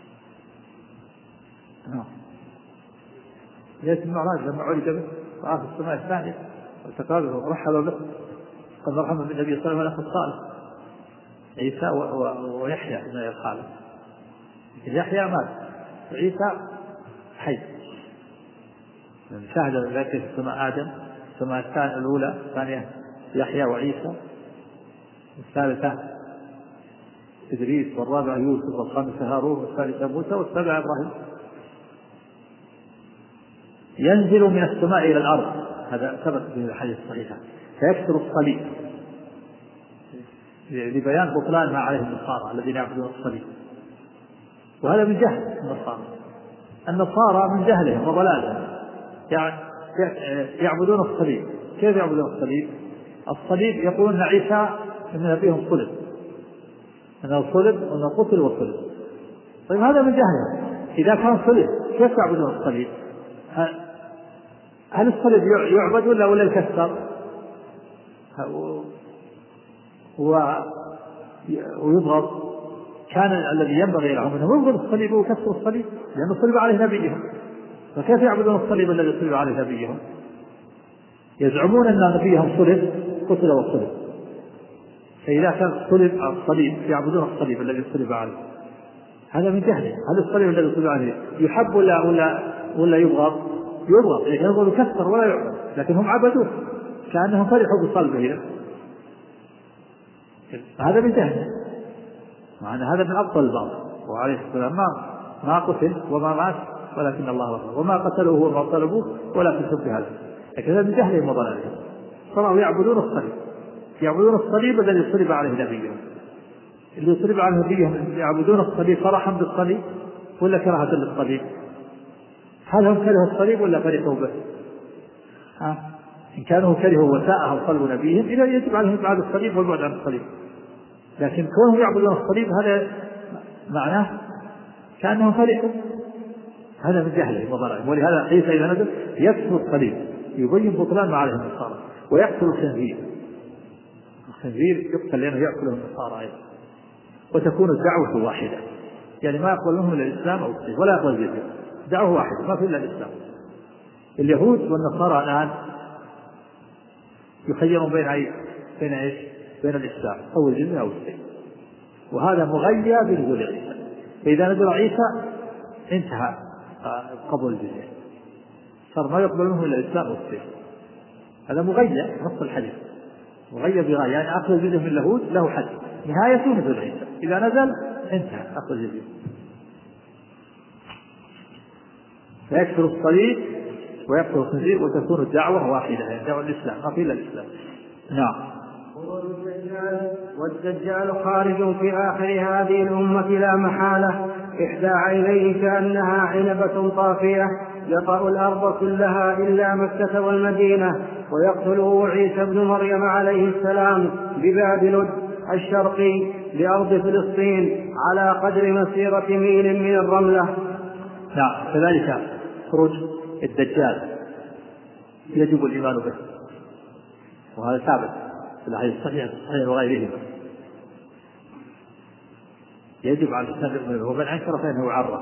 Speaker 1: يأتي المعراج لما عرج به رأى في السماء الثانية والتقابل ورحب به قد مرحبا بالنبي صلى الله عليه وسلم الصالح عيسى ويحيى من الخالق. يحيى مات وعيسى حي. شاهد ذلك في السماء آدم، السماء الثانية الأولى الثانية يحيى وعيسى، الثالثة إدريس، والرابعة يوسف، والخامسة هارون، والثالثة موسى، والسابعة إبراهيم. ينزل من السماء إلى الأرض، هذا ثبت في الحديث الصحيحة، فيكسر الصليب لبيان بطلان ما عليه النصارى الذين يعبدون الصليب. وهذا من جهل النصارى من جهلهم وضلالهم يعبدون الصليب. كيف يعبدون الصليب؟ الصليب يقولون عيسى من نبيهم صلب، أنه صلب وأنه قتل وصلب. طيب هذا من جهلهم. إذا كان صلب كيف يعبدون الصليب؟ هل الصليب يعبد ولا يكسر ويضغط؟ كان الذي ينبغي لهم أنه يضغط الصليب ويكسر الصليب، لأنه صلب عليه نبيهم. فكيف يعبدون الصليب الذي صلب عليه نبيهم؟ يزعمون أن نبيهم صلب قتل وصلب. فإذا كان صلب الصليب يعبدون الصليب الذي صلب عليه، هذا من جهله. هل الصليب الذي صلب عليه يحب ولا يبغض؟ يبغض، يبغض يكسر ولا يعبد، لكن هم عبدوه كأنهم فرحوا بصلبه. هذا من جهله، مع أن هذا من أبطل الباطل. وعليه السلام ما قتل وما مات ولكن الله رحمه، وما قتلوه وما طلبوه ولكن شبه له. لكن هذا من جهلهم وضلالهم. صاروا يعبدون الصليب، يعبدون الصليب الذي صلب عليه نبيهم. اللي صلب عليه نبيهم يعبدون الصليب فرحا بالصليب ولا كراهة للصليب؟ هل هم كرهوا الصليب ولا فرحوا به؟ إن كانوا كرهوا وساءه صلب نبيهم إذا يجب عليهم إبعاد الصليب والبعد عن الصليب. لكن كونهم يعبدون الصليب هذا معناه كأنهم فرحوا. هذا من جهلهم وضلالهم. ولهذا عيسى إذا نزل يكسر الصليب يبين بطلان ما عليه النصارى، ويقتل الخنزير. الخنزير يقتل لأنه يأكله النصارى أيضا. وتكون الدعوة واحدة، يعني ما يقبل منهم إلا الإسلام أو الصليب ولا يقبل الجزية. دعوة واحدة ما في إلا الإسلام. اليهود والنصارى الآن يخيرون بين الإسلام أو الجزية أو الصليب، وهذا مغير بنزول عيسى. فإذا نزل عيسى انتهى قبول الجزية، صار ما يقبل منه إلا الإسلام أو الصليب. هذا مغير نص الحديث، مغير بغاية، يعني أخذ الجزية من اليهود له حد نهايته نزول عيسى. إذا نزل انتهى أخذ الجزية. فيكسر الصليب ويكسر الخنزير وتكون الدعوة واحدة، يعني دعوة الإسلام ما في إلا الإسلام. نعم.
Speaker 2: والدجال خارج في آخر هذه الأمة لا محالة، إحدى عينيه كأنها عنبة طافية يطأ الأرض كلها إلا مكة والمدينة، ويقتله عيسى بن مريم عليه السلام بباب لد الشرقي لأرض فلسطين على قدر مسيرة ميل من الرملة.
Speaker 1: نعم. كذلك خروج الدجال يجب الإيمان به، وهذا ثابت في الحديث الصحيح وغيرهما. يجب على الإنسان يؤمن به، ومن أنكر فإنه يعرف.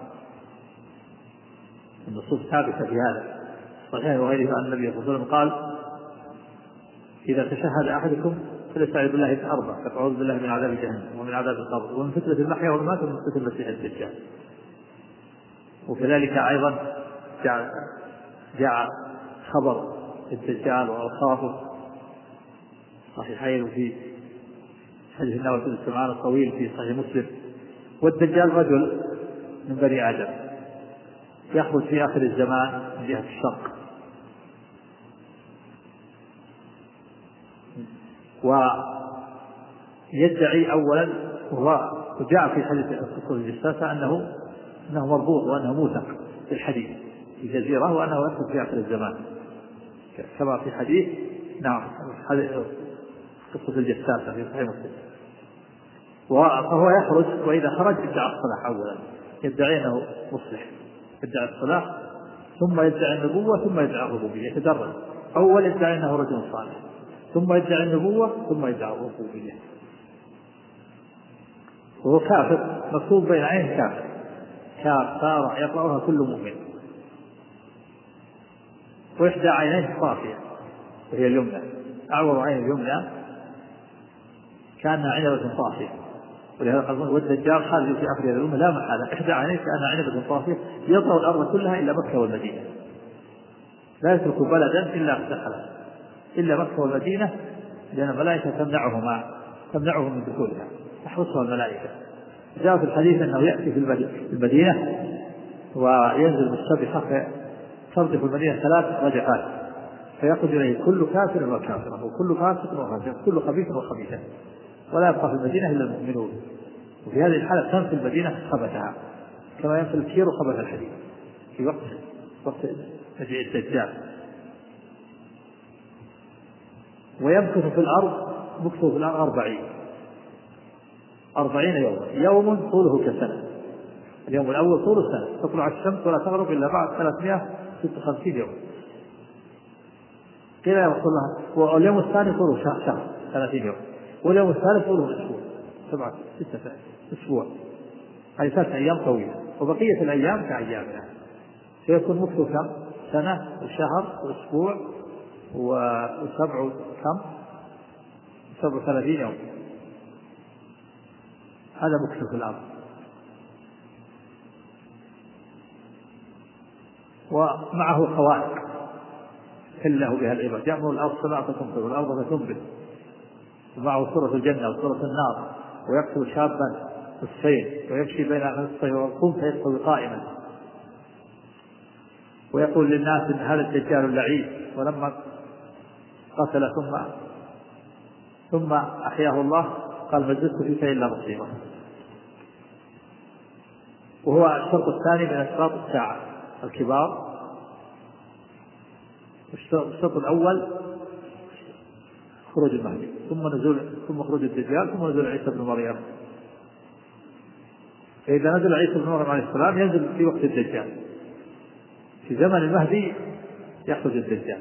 Speaker 1: النصوص ثابتة في هذا صحيح وغيره. أن النبي صلى الله عليه وسلم قال: إذا تشهد أحدكم فليستعذ بالله من أربع: أعوذ بالله من عذاب جهنم ومن عذاب القبر ومن فتنة المحيا والممات ومن فتنة المسيح الدجال. وكذلك أيضا جاء خبر الدجال وأوصافه صحيحين في حديث النبي صلى الله عليه وسلم الطويل في صحيح مسلم. والدجال رجل من بني آدم يخرج في آخر الزمان من جهة الشرق، ويدعي أولا، وجاء في حديث القصة الجساسة أنه مربوط وأنه موثق في الحديث في جزيرة، وأنه يخرج في آخر الزمان كما في حديث قصة الجساسة في صحيح مسلم. فهو يخرج، وإذا خرج ادعى الصلاح أولا، يدعي أنه مصلح، يدعي الصلاح ثم يدعي النبوة ثم يدعي الربوبية، يتدرج. أول يدعي أنه رجل صالح ثم يدعي النبوة ثم يدعي الربوبية، وهو كافر مكتوب بين عينه كافر، كافر يقرأها كل مؤمن. وإحدى عينيه صافية وهي اليمنى، أعور عين اليمنى كأنها عنبة صافية، ولهذا قال والدجال خارج في آخر الأمة لا محالة، إحدى عينيه كأنها عنبة صافية يطأ الأرض كلها إلا مكة والمدينة، لا يترك بلدا إلا دخله إلا مكة والمدينة، لأن الملائكة تمنعهم من دخولها، تحرسها الملائكة. جاء في الحديث أنه يأتي في المدينة وينزل بالسبحة ترجف المدينة 3 رجعات، فيخرج إليه كل كافر وكافرة وكل فاسق وفاسق كل خبيث وخبيثة، ولا يبقى في المدينة إلا المؤمنون. وفي هذه الحالة تنفي المدينة خبثها كما ينفي الكير خبث الحديد في وقت مجيء الدجال. ويمكث في الأرض 40 يوم طوله كسنة. اليوم الأول طول السنة، تطلع الشمس ولا تغرب إلا بعد 356 يوم. قيل يا رسول الله واليوم الثاني طوله شهر 30 يوم، واليوم الثالث طوله أسبوع 6 أسبوع، هذه 3 أيام طويلة، وبقية الأيام كأيامنا، فيكون مكتوب كم؟ سنة وشهر وأسبوع وسبع كم؟ 37 يوم. هذا مكتوب في الأرض. ومعه خوارق حله بها العباد، يأمر الأرض سماء فتنبت والأرض فتنبت، ومعه سورة الجنة وسورة النار، ويقتل شابا في الصيد ويمشي بين نصفيه ويقوم فيستوي قائما، ويقول للناس إن هذا الدجال اللعين، ولما قتل ثم أحياه الله قال ما زدت فيك إلا مصيبة. وهو الشرط الثاني من أشراط الساعة الكبار. الشرط الأول خروج المهدي، ثم خروج الدجال، ثم نزول عيسى بن مريم. فإذا نزل عيسى بن مريم عليه السلام ينزل في وقت الدجال، في زمن المهدي يخرج الدجال،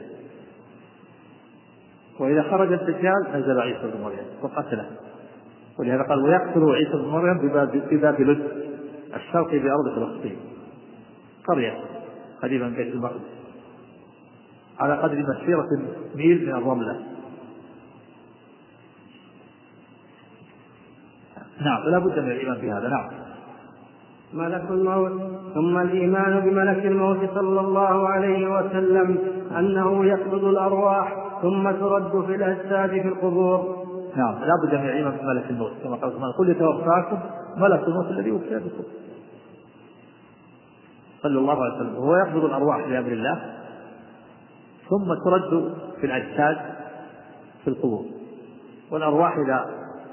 Speaker 1: وإذا خرج الدجال نزل عيسى بن مريم وقتله. ولهذا قال ويقتل عيسى بن مريم بباب لد الشرقي بأرض فلسطين، قرية قريبا من بيت المقدس على قدر مسيرة ميل من الرملة. نعم، لا بد من الإيمان بهذا. نعم.
Speaker 2: ملك الموت. ثم الإيمان بملك الموت صلى الله عليه وسلم أنه يقبض الأرواح ثم ترد في الأجساد في القبور.
Speaker 1: نعم، لا بد من الإيمان بملك الموت كما قال سبحانه قل يتوفاكم ملك الموت الذي وكل بكم صلى الله عليه وسلم، وهو يقبض الأرواح بأمر الله ثم ترد في الأجساد في القبور. والأرواح إذا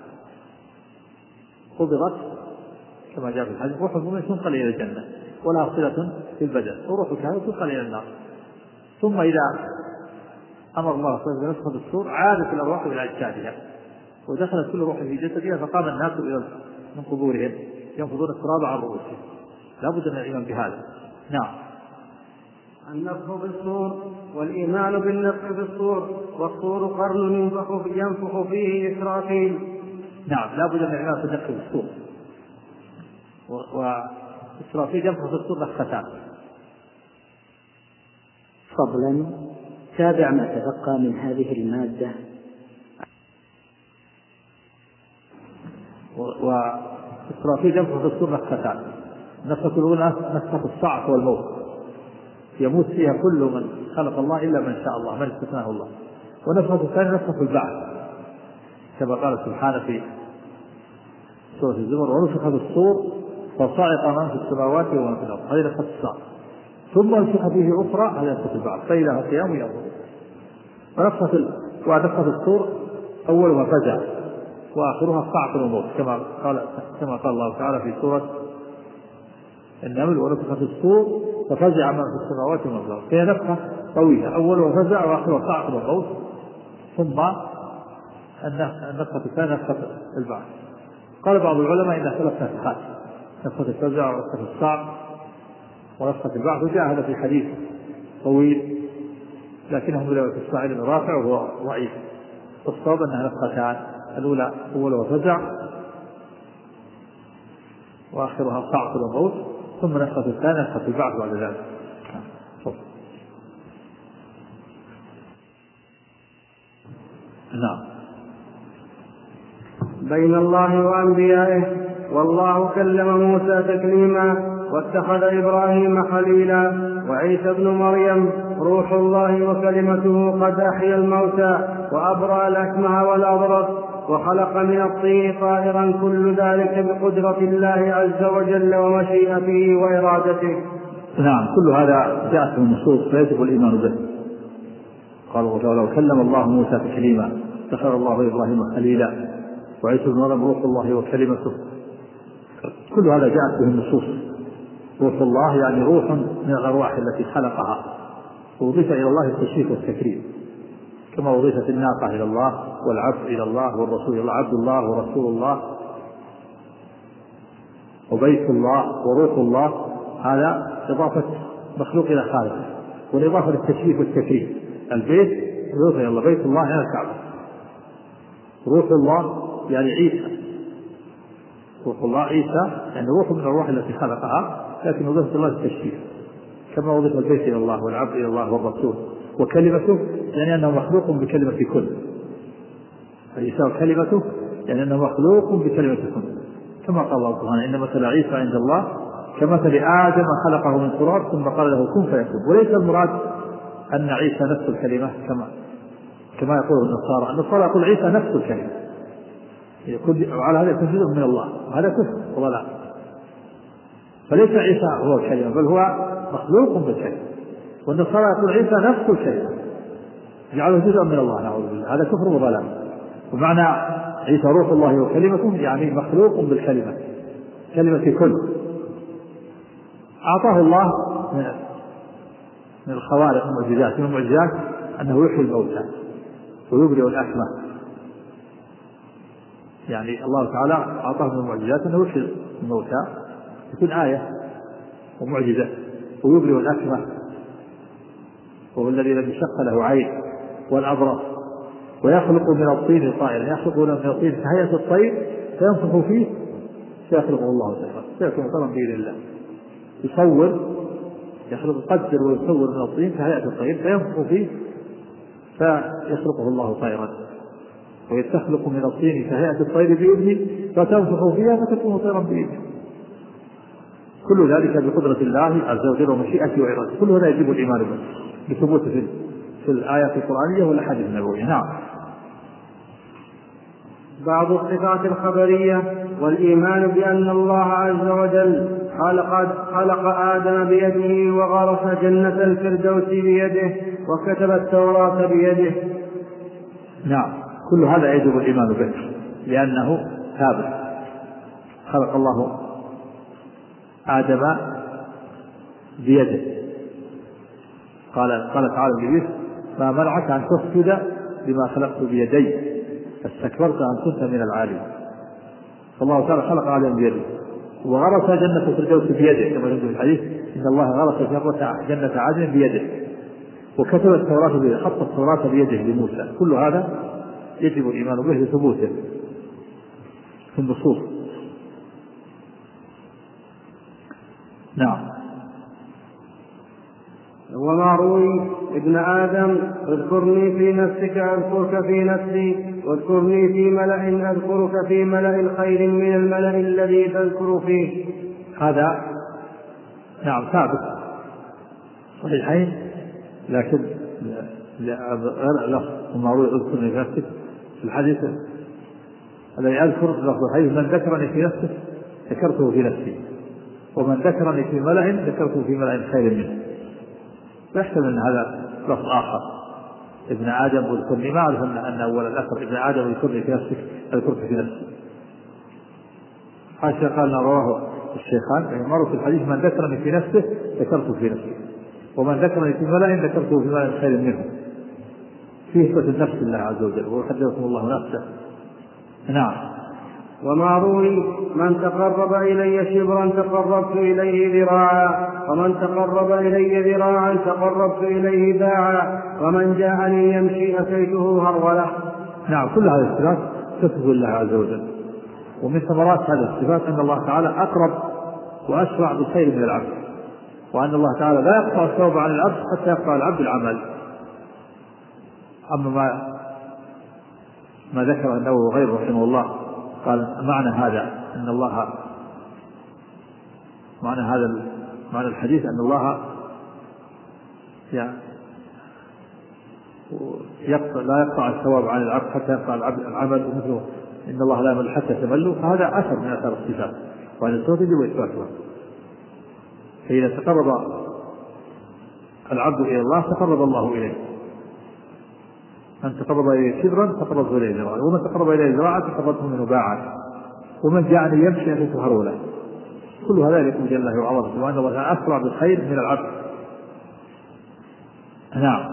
Speaker 1: قبضت كما جاء في الحديث روح المؤمن تنقل إلى الجنة ولها صلة في البدن، وروح الكافر تنقل إلى النار. ثم إذا أمر الله بنفخ بالصور عادت الأرواح إلى أجسادها ودخلت كل روح في جسدها، فقام الناس من قبورهم ينفضون التراب عن رؤوسهم. لا بد من الإيمان بهذا. نعم.
Speaker 2: النفخ بالصور. والإيمان بالنفخ بالصور، والصور قرن ينفخ فيه إسرافيل.
Speaker 1: نعم، لا بد من الإيمان بالنفخ بالصور، وإسرافيل ينفخ بالصور نفختان.
Speaker 3: فضلا تابع ما تبقى من هذه المادة.
Speaker 1: وإسرافيل ينفخ بالصور نفختان، النفخة الأولى نفخة الصعق والموت يموت فيها كل من خلق الله إلا من شاء الله من استثناه الله. ونفخة الثانية نفخة البعث كما قال سبحانه في سورة الزمر ونفخ بالصور فصعق من في السماوات ومن في الأرض، هذه نفخة الصعق. ثم نفخ فيه أخرى هذه نفخة البعث فإذا هم قيام ينظرون. ونفخة الصور أولها فزع وآخرها صعق الموت كما قال الله تعالى في سورة النمل ونفخ في الصور ففزع من في السماوات ومن في الأرض. هي نفخة طويلة أولها فزع وآخرها صعق الموت. ثم النفخة الثانية نفخة البعث. قال بعض العلماء إنها 3 نفخات، نفخة الفزع ونفخة الصعق ونفخة البعث، وجاء هذا في حديث طويل لكنه من رواية إسماعيل بن رافع وهو ضعيف. والصواب أنها نفختان، الأولى أولها فزع وآخرها صعق وموت، ثم نفخة الثانية نفخة البعث بعد ذلك. نعم.
Speaker 2: بين الله وأنبيائه. والله كلم موسى تكليما واتخذ إبراهيم خليلا وعيسى ابن مريم روح الله وكلمته قد أحيا الموتى وأبرأ الأكمه والأبرص وخلق من الطين طائرا، كل ذلك بقدرة الله عز وجل ومشيئته وإرادته.
Speaker 1: نعم، كل هذا جاءت من النصوص فيجب الإيمان به. قال ولو كلم الله موسى تكليما اتخذ الله إبراهيم خليلا وعيسى ابن مريم روح الله وكلمته، كل هذا جاءت به النصوص. روح الله يعني روح من الأرواح التي خلقها، وأضيف إلى الله التشريف والتكريم، كما أضيفت الناقة إلى الله والعبد إلى الله والرسول إلى الله، عبد الله ورسول الله وبيت الله وروح الله، هذا إضافة مخلوق إلى خالقه، والإضافة للتشريف والتكريم. البيت روح إلى الله، بيت الله يعني الكعبة. روح الله يعني عيسى، روح الله عيسى يعني روح من الأرواح التي خلقها، لكن أضيفت الله التشريف، كما أضيف البيت إلى الله والعبد إلى الله والرسول. وكلمته يعني أنه مخلوق بكلمة كن، عيسى كلمته يعني أنه مخلوق بكلمة كن، كما قال الله سبحانه إن مثل عيسى عند الله كمثل آدم خلقه من تراب ثم قال له كن فيكون. وليس المراد أن عيسى نفس الكلمة كما يقول النصارى يقول عيسى نفس الكلمة، وعلى هذا يكون جزء من الله، وهذا كفر وضلال. فليس عيسى هو الكلمة بل هو مخلوق بالكلمة، والنصارى يقول عيسى نفس الكلمة يجعله جزء من الله، نعوذ بالله، هذا كفر وضلال. ومعنى عيسى روح الله وكلمته يعني مخلوق بالكلمة، كلمة كل. أعطاه الله من الخوارق المعجزات، من المعجزات أنه يحيي الموتى ويبرئ الأكمه، يعني الله تعالى أعطاه من المعجزات أنه يحيي الموتى، يكون آية ومعجزة، ويبرئ الأكمه وهو الذي لم يشق له عين والأبرص، ويخلق من الطين طائرا، يخلق من الطين كهيئة الطير فينفخ فيه فيخلقه الله تعالى فيكون طيرا بإذن الله. يصور يخلق يقدر ويصور من الطين كهيئة الطير فينفخ فيه فيخلقه الله طيرا، ويتخلق من الطين كهيئة الطير بإذنه فتنفخ فيها فتكون طيرا بإذنه. كل ذلك بقدرة الله عز وجل ومشيئته وإرادته، كل هذا يجب الإيمان به بثبوته في الآيات القرآنية والأحاديث النبوية. نعم.
Speaker 2: بعض الصفات الخبرية. والإيمان بأن الله عز وجل خلق آدم بيده وغرس جنة الفردوس بيده وكتب التوراة بيده.
Speaker 1: نعم، كل هذا يجب الإيمان به لأنه ثابت. خلق الله آدم بيده، قال تعالى لإبليس ما منعك أن تسجد لما خلقت بيدي استكبرت أن كنت من العالين. فالله تعالى خلق آدم بيده وغرس جنة الفردوس بيده، كما في الحديث إن الله غرس جنة عدن بيده وكتب التوراة بيده، حط التوراة بيده لموسى. كل هذا يجب الإيمان به لثبوته في النصوص. نعم.
Speaker 2: وما روي ابن آدم اذكرني في نفسك أذكرك في نفسي واذكرني في ملأ أذكرك في ملأ خير من الملأ الذي تذكر فيه.
Speaker 1: هذا نعم ثابت صحيحين، لكن لفظ وما روي اذكرني في نفسك في الحديث الذي أذكر لفظ الحديث من ذكرني في نفسه ذكرته في نفسي ومن ذكرني في ملأ ذكرته في ملأ خير منه. يحتمل أن هذا لفظ آخر ابن آدم اذكرني، ما أعرف أن أول الأثر ابن آدم اذكرني في نفسك أذكرك في نفسي. حاشا قال رواه الشيخان مر في الحديث من ذكرني في نفسه ذكرته في نفسي ومن ذكرني في ملأ ذكرته في ملأ خير منه، فيه صفة النفس الله عز وجل ويحدثكم الله نفسه. نعم.
Speaker 2: وما روي من تقرب إلي شبرا تقربت إليه ذراعا ومن تقرب إلي ذراعا تقربت إليه باعا ومن جاءني يمشي أتيته هرولة.
Speaker 1: نعم كل هذه الصفات تصف الله عز وجل. ومن ثمرات هذه الصفات أن الله تعالى أقرب وأسرع بالخير من العبد، وأن الله تعالى لا يقطع الثواب عن العبد حتى يقطع العبد العمل. أما ما ذكر النووي وغيره رحمه الله قال معنى هذا أن الله معنى الحديث أن الله لا يقطع الثواب عن العبد حتى يقطع العبد العمل، ومثله إن الله لا يمل حتى تملوا، فهذا أثر من أثر الصفات، وأن الصفات يجب إثباتها. فإذا تقرب العبد إلى الله تقرب الله إليه. من تقرب إليه شبرا تقربه إليه ذراعا، ومن تقرب إليه ذراعا تقربه منه باعا، ومن جاءني يمشي أتيت هرولا. كل هذا يكون جل الله وعظمته، وأن الله أسرع بالخير من العبد. نعم.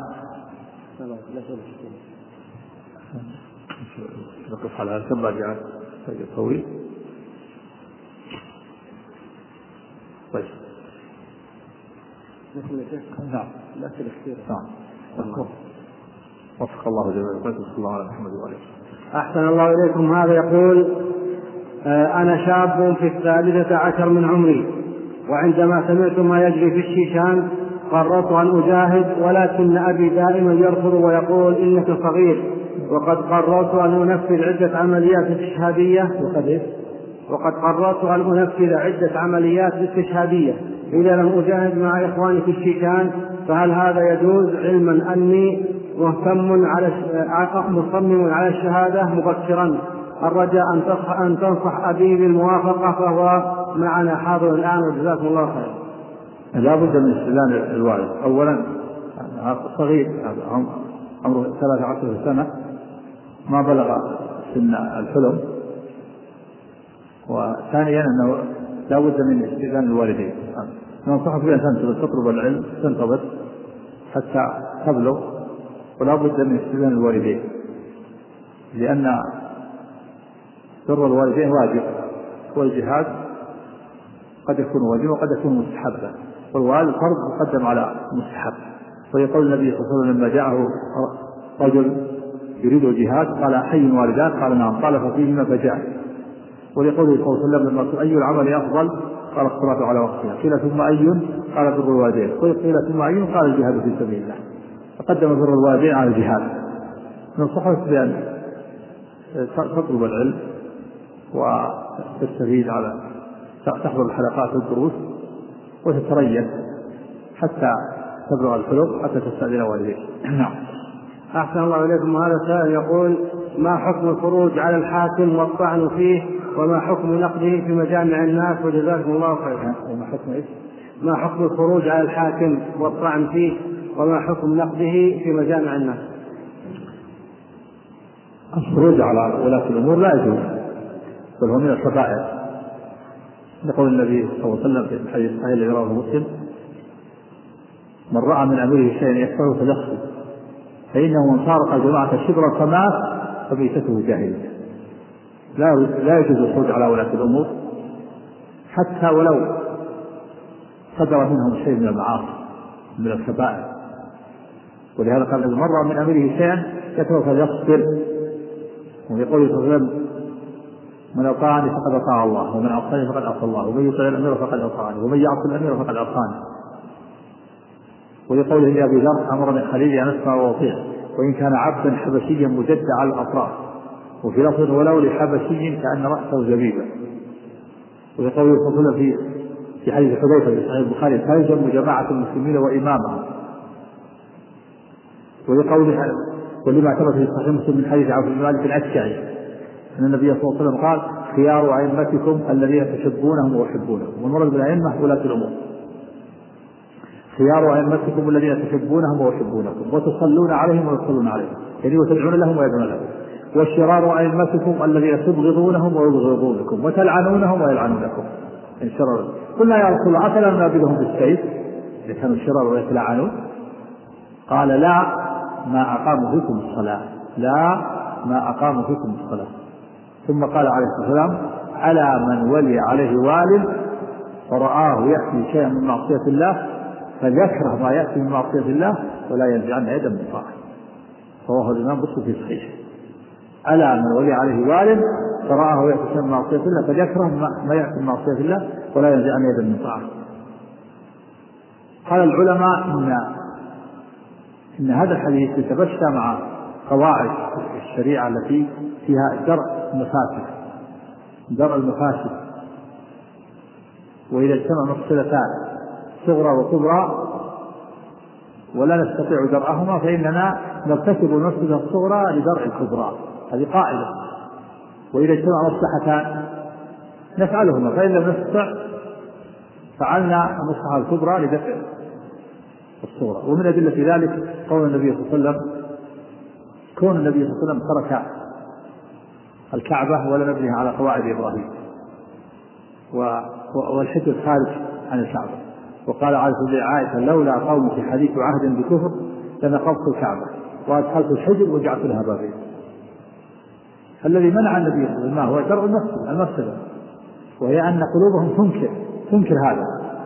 Speaker 1: نقف على هذا بعد يعني طويل. طيب. نعم.
Speaker 3: لا تذكر.
Speaker 1: نعم. وفق الله جل وعلا. صلى الله على محمد وآله.
Speaker 2: أحسن الله إليكم. هذا يقول أنا شاب في 13 من عمري، وعندما سمعت ما يجري في الشيشان قررت أن أجاهد، ولكن أبي دائما يرفض ويقول إنك صغير، وقد قررت أن أنفذ عدة عمليات استشهادية إذا لم أجاهد مع إخواني في الشيشان، فهل هذا يجوز علما أني مصمم على الشهادة مبكرا؟ الرجاء أن تنصح أبي بالموافقة، فهو معنا حاضر الآن، وجزاكم الله خير.
Speaker 1: لا بد من استئذان الوالد. أولا صغير عمره 13 سنة ما بلغ سن الحلم، وثانيا أنه لا بد من استئذان الوالدين. ننصحك بأن تطلب العلم تنتظر حتى تبلغ، ولا بد من استئذان الوالدين، لأن بر الوالدين واجب، والجهاد قد يكون واجبا وقد يكون مستحبا، والوالد فرض مقدم على مستحب. ويقول النبي صلى الله عليه وسلم لما جاءه رجل يريد الجهاد قال حي والداك؟ قال نعم. قال ففيهما فجاء. ولقوله صلى الله عليه وسلم أي العمل أفضل؟ قال الصلاة على وقتها. قيل ثم أي؟ قال بر الوالدين. قيل ثم أي؟ قال الجهاد في سبيل الله. فقدم بر الوالدين على الجهاد. ننصحك بأن تطلب العلم وتستفيد على تحضر الحلقات والدروس وتتريث حتى تبلغ الحلم حتى تستأذن والديك. نعم.
Speaker 2: أحسن الله إليكم. هذا سائل يقول ما حكم الخروج على الحاكم والطعن فيه، وما حكم نقده في مجامع الناس؟ وجزاكم الله خيرا. ما حكم الخروج على الحاكم والطعن فيه، وما حكم نقده في مجامع الناس؟
Speaker 1: الخروج على ولاة الأمور لا يجوز، بل هو من الكبائر، لقول النبي صلى الله عليه وسلم في الحديث الصحيح الذي رواه مسلم من رأى من أمره شيئا يكفره فليقتل، فإنه من فارق جماعة شبرا فمات فميتته جاهلية. لا يجوز الخروج على ولاة الأمور حتى ولو صدر منهم شيء من المعاصي من الكبائر. ولهذا قال من رأى من أمره شيئا يكفره فليصبر. ويقول صلى الله عليه وسلم من أطاعني فقد أطاع الله، ومن عصاني فقد عصى الله، ومن يطع الأمير فقد أطاعني، ومن يعص الأمير فقد عصاني. ولقوله لأبي ذر أمرني خليلي أن أسمع وأطيع وإن كان عبدا حبشيا مجدع على الأطراف، وفي لفظ ولو لحبشي كأن رأسه زبيبا. ولقوله صلى الله عليه وسلم في حديث حذيفة في صحيح البخاري تلزم جماعة المسلمين وإمامهم. ولقوله ولما ثبت في صحيح مسلم من حديث عوف بن مالك الأشجعي أن النبي صلى الله عليه وسلم قال خيار أئمتكم الذين تحبونهم ويحبونهم. والمراد بالأئمة ولاة الأمور. خيار أئمتكم الذين تحبونهم ويحبونكم وتصلون عليهم ويصلون عليهم، يعني وتدعون لهم ويدعون لهم. والشرار أئمتكم الذين تبغضونهم ويبغضونكم وتلعنونهم ويلعنونكم. إن شرر قلنا يا رسول الله أفلا ننابذهم بالسيف إذا كانوا الشرار ويتلعنون؟ قال لا ما أقاموا فيكم الصلاة، لا ما أقاموا فيكم الصلاة. ثم قال عليه الصلاة والسلام على من ولي عليه وال فرآه يأتي شيئا من معصية الله فليكره ما يأتي من معصية الله ولا ينزعن يدا من طاعة. رواه الإمام مسلم في صحيحه. على من ولي عليه وال فرآه يعتصم بمعصية الله فليكره ما يعتصم بمعصية الله ولا ينزعن يدا من طاعة. قال العلماء إن هذا الحديث يتمشى مع قواعد الشريعة التي فيها درء المفاسد، وإذا اجتمع مفسدتان صغرى وكبرى ولا نستطيع درءهما فإننا نرتكب المفسدة الصغرى لدرء الكبرى، هذه قاعدة. وإذا اجتمع مصلحتان نفعلهما، فإن لم نستطع فعلنا المصلحة الكبرى لدفع الصغرى. ومن أدلة ذلك قول النبي صلى الله عليه وسلم كون النبي صلى الله عليه وسلم ترك الكعبة ولا نبنيها على قواعد إبراهيم والحجر خارج عن الكعبة، وقال عائشة لولا قومك حديث عهد بكفر لنقضت الكعبة وأدخلت الحجر وجعلت لها بابين. الذي منع النبي صلى الله عليه وسلم هو درء المفسدة، وهي أن قلوبهم تنكر هذا.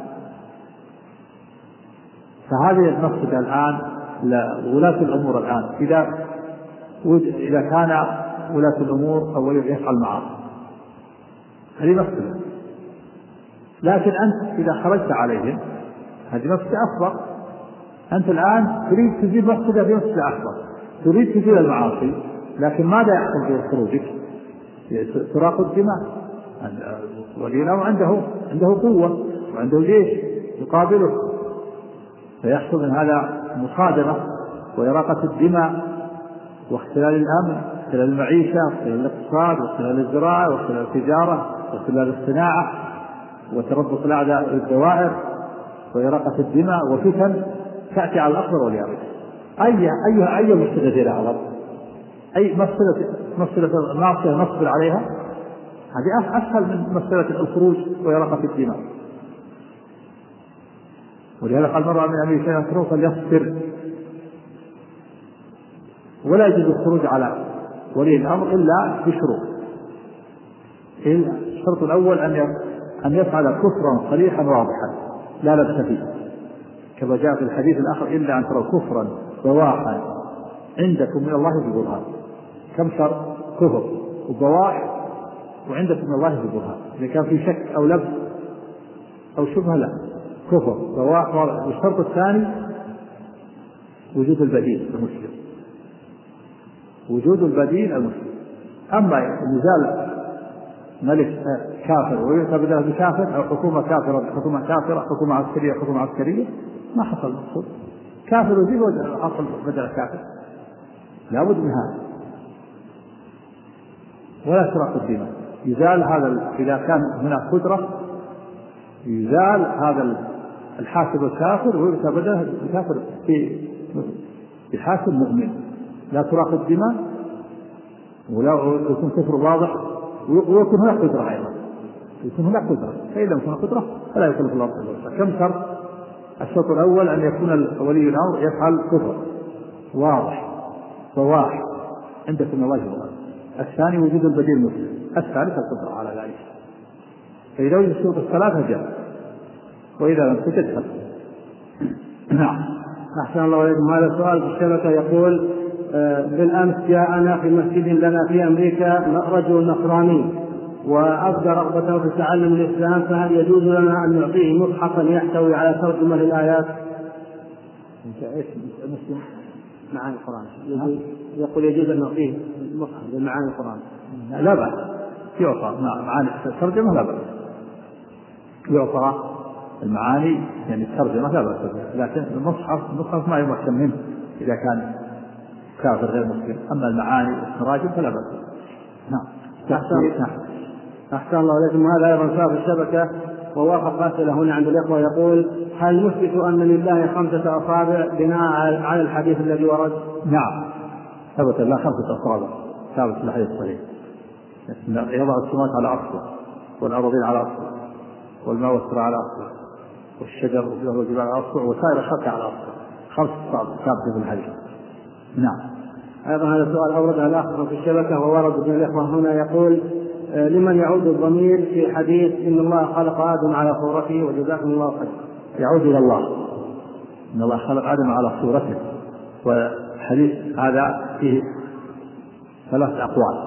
Speaker 1: فهذه المفسدة الآن ولاة الأمور الآن إذا كان ولاة الأمور أو يفعل معاصي هذه مفسدة، لكن أنت إذا خرجت عليهم هذه مفسدة أكبر. أنت الآن تريد تزيد مفسدة في مفسدة أكبر، تريد تزيد المعاصي، لكن ماذا يحصل في خروجك؟ تراق الدماء. ولي الأمر عنده قوة وعنده جيش يقابله، فيحصل من هذا مصادمة وإراقة الدماء واختلال الأمن، واختلال المعيشة، واختلال الاقتصاد، واختلال الزراعة، واختلال التجارة، واختلال الصناعة، وتربص الأعداء الدوائر، وإراقة الدماء وفتن تأتي على الأكبر واليابس. أي مفسدة أعظم؟ أي مفسدة المعصية نصبر عليها؟ هذه أسهل من مفسدة الخروج وإراقة الدماء. ولهذا قال مرة من أمير شيئا يكره فليصبر، ولا يجوز الخروج على ولي الأمر إلا بشروط. الشرط الأول أن يفعل كفرا صريحا واضحا لا لبس فيه، كما جاء في الحديث الآخر إلا أن تروا كفرا بواحا عندكم من الله ببرهان. كم شرط؟ كفر وبواح وعندكم من الله ببرهان. إذا كان في شك أو لبس أو شبهة لا، كفر بواح واضح. والشرط الثاني وجود البديل المسلم، وجود البديل المسلم. أما يزال ملك كافر ويؤتى بدله بكافر أو حكومة كافرة حكومة عسكرية ما حصل المقصود. كافر يزيد حصل بدل كافر، لا بد من هذا. ولا تراق الدماء، يزال هذا إذا كان هناك قدرة يزال هذا الحاكم الكافر ويؤتى بدله بكافر في حاكم مؤمن. لا تراق الدماء ولا يكون كفر واضح، ويكون هناك قدرة أيضا، يكون هناك قدرة. فإن لم يكن قدرة فلا يكلف الله نفسا. كم شرط؟ الشرط الأول أن يكون ولي الأمر يفعل كفر واضح بواح عندكم من الله برهان. الثاني وجود البديل المسلم. الثالث القدرة على ذلك. فإذا وجد شروط الثلاثة جاء، وإذا لم تجد نعم.
Speaker 2: أحسن الله إليكم. هذا سؤال في الشبكة يقول بالأمس جاءنا في مسجد لنا في أمريكا رجل نصراني وأبدى رغبته في تعلم الإسلام، فهل يجوز لنا أن نعطيه مصحفا يحتوي على ترجمة للآيات؟
Speaker 1: مسلم
Speaker 2: معاني القرآن يقول يجوز أن نعطيه مصحف بمعاني القرآن.
Speaker 1: لا بأس يعطى معاني الترجمة، لا بأس يعطى المعاني يعني الترجمة لا بأس، لكن المصحف ما يمكن منه إذا كان كافر غير مسلم. أما المعاني والتراجم فلا بأس. نعم.
Speaker 2: أحسن الله إليكم. هذا أيضا صار في الشبكة ووافق أسئلة هنا عند الإخوة يقول هل نثبت أن لله 5 أصابع بناء على الحديث الذي ورد؟
Speaker 1: نعم ثبت الله 5 أصابع ثابت في الحديث الصحيح. يضع السماوات على أصله والأرضين على أصله والماء والسرى على أصله والشجر والجبال على أصله وسائر الخلق على أصله. 5 أصابع ثابت في الحديث. نعم.
Speaker 2: أيضا هذا السؤال أوردها الآخر في الشبكة وورد من الإخوة هنا يقول لمن يعود الضمير في حديث إن الله خلق آدم على صورته وجزاكم الله خيرا؟
Speaker 1: يعود إلى الله، إن الله خلق آدم على صورته. والحديث هذا فيه ثلاث أقوال.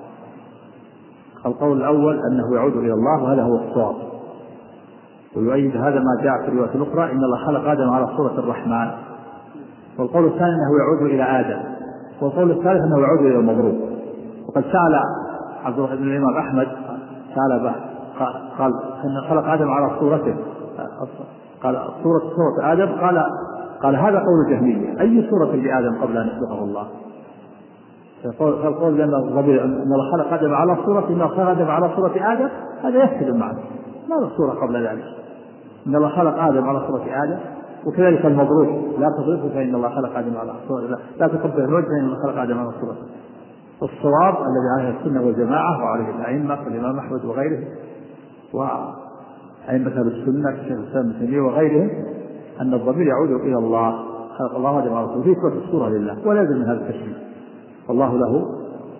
Speaker 1: القول الأول أنه يعود إلى الله وهذا هو الصواب، ويؤيد هذا ما جاء في الرواية الأخرى إن الله خلق آدم على صورة الرحمن. والقول الثاني أنه يعود إلى آدم. والقول الثالث أنه يعود إلى المضروب. وقد سأل عبد الله بن الإمام أحمد سأل به قال أن خلق آدم على صورته، قال صورة آدم، قال هذا قول الجهمية، أي صورة لآدم قبل أن يخلقه الله؟ فالقول بأن الله خلق آدم على صورة، إن خلق آدم على صورة آدم، هذا يفسد المعنى، ما الصورة قبل ذلك؟ إن الله خلق آدم على صورة آدم. وكذلك المضروب لا تضربه فإن الله خلق آدم على صورة، لا تقبل الوجه فإن الله خلق آدم على صورة. والصواب الذي عليه السنة والجماعة وعليه الأئمة والإمام أحمد وغيره وأئمة أهل السنة كالشيخ الإسلام ابن تيمية وغيرهم أن الضمير يعود إلى الله، خلق الله آدم على صورة، في الصورة لله ولازم من هذا التشبيه. والله له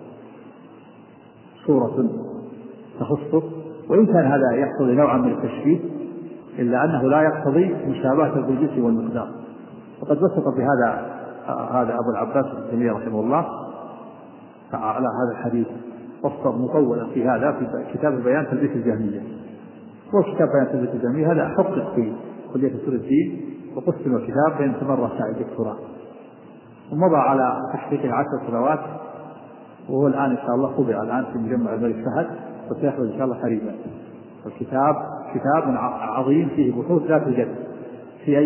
Speaker 1: صورة تخصه، وإن كان هذا يقتضي نوعا من التشبيه إلا أنه لا يقتضي مشابهة بالجنس والمقدار. وقد بسط بهذا أبو العباس ابن تيمية رحمه الله على هذا الحديث وسط مطولا في هذا في كتاب بيان تلبيس الجهمية. وكتاب بيان تلبيس الجهمية هذا حقق في كلية أصول الدين وقسم الكتاب بين 8 رسائل دكتوراه، ومضى على تحقيقه 10 سنوات، وهو الآن إن شاء الله طبع الآن في مجمع الملك فهد وسيخرج إن شاء الله قريبا. الكتاب كتاب عظيم فيه بحوث لا توجد في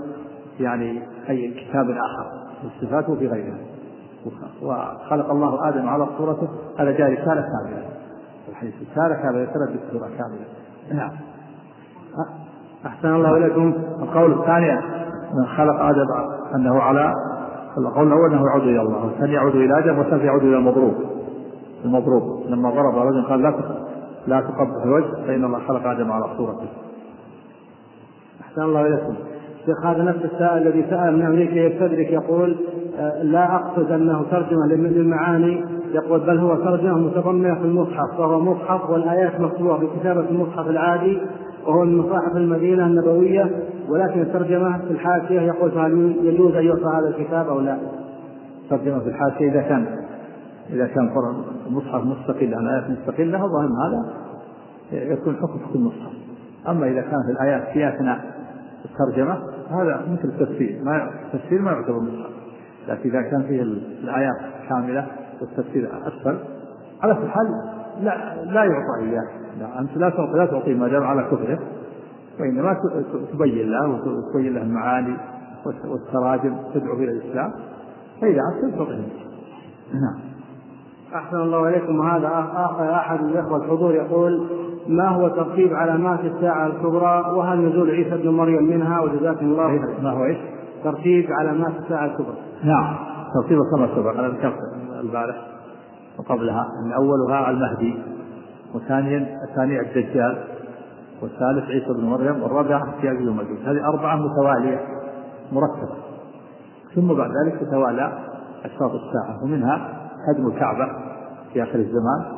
Speaker 1: أي كتاب آخر، وصفاته في غيره. وخلق الله آدم على صورته، هذا جاء رسالة كاملة، الحديث رسالة كاملة رسالة دكتوراه كاملة. نعم.
Speaker 2: أحسن الله إليكم.
Speaker 1: القول الثاني من خلق آدم أنه على القول الأول أنه يعود إلى الله، والثاني يعود إلى آدم، والثالث يعود إلى المضروب لما ضرب رجل قال لا تقبح الوجه فإن الله خلق آدم على صورته.
Speaker 2: أحسن الله إليكم. شيخ هذا نفس السائل الذي سأل من أمريكا يستدرك يقول لا أقصد أنه ترجمة للمعاني، يقول بل هو ترجمة متضمنة في المصحف، وهو مصحف والآيات مكتوبة بكتابة المصحف العادي وهو من مصاحف المدينة النبوية، ولكن الترجمة في الحاشية يقول هل يجوز أن يقرأ هذا الكتاب أو لا؟
Speaker 1: ترجمة في الحاشية إذا كان مصحف مستقل عن آيات مستقلة ظاهر هذا يكون حكم المصحف. أما إذا كانت الآيات في أثناء الترجمة هذا مثل التفسير ما يعتبر مصحف، لكن إذا كان فيه الآيات كاملة والتفسير أسفل على كل حال لا يعطى إياه. أنت لا تعطيه ما دام على كفره، وإنما تبين له وتبين له المعاني والتراجم تدعو إلى الإسلام، فإذا عدت تعطيه. نعم.
Speaker 2: أحسن الله إليكم. وهذا أحد الإخوة الحضور يقول ما هو ترتيب علامات الساعة الكبرى، وهل نزول عيسى ابن مريم منها؟ وجزاكم الله خيرا.
Speaker 1: ما هو إيش؟
Speaker 2: ترتيب علامات الساعة الكبرى.
Speaker 1: نعم، ترتيب كما سبق على ذكرت البارح وقبلها، أن أولها المهدي، الثاني الدجال، والثالث عيسى ابن مريم، والرابع يأجوج ومأجوج. هذه 4 متوالية مرتبة، ثم بعد ذلك تتوالى أشراط الساعة، ومنها هدم الكعبة في آخر الزمان،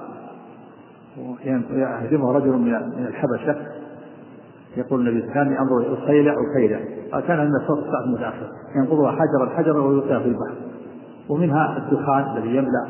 Speaker 1: يهدمه رجل من الحبشة، يقول النبي كان أنظر الخيلة كان من أشراط الساعة المتأخرة، ينقضها حجرا ويلقيها في البحر. ومنها الدخان الذي يملأ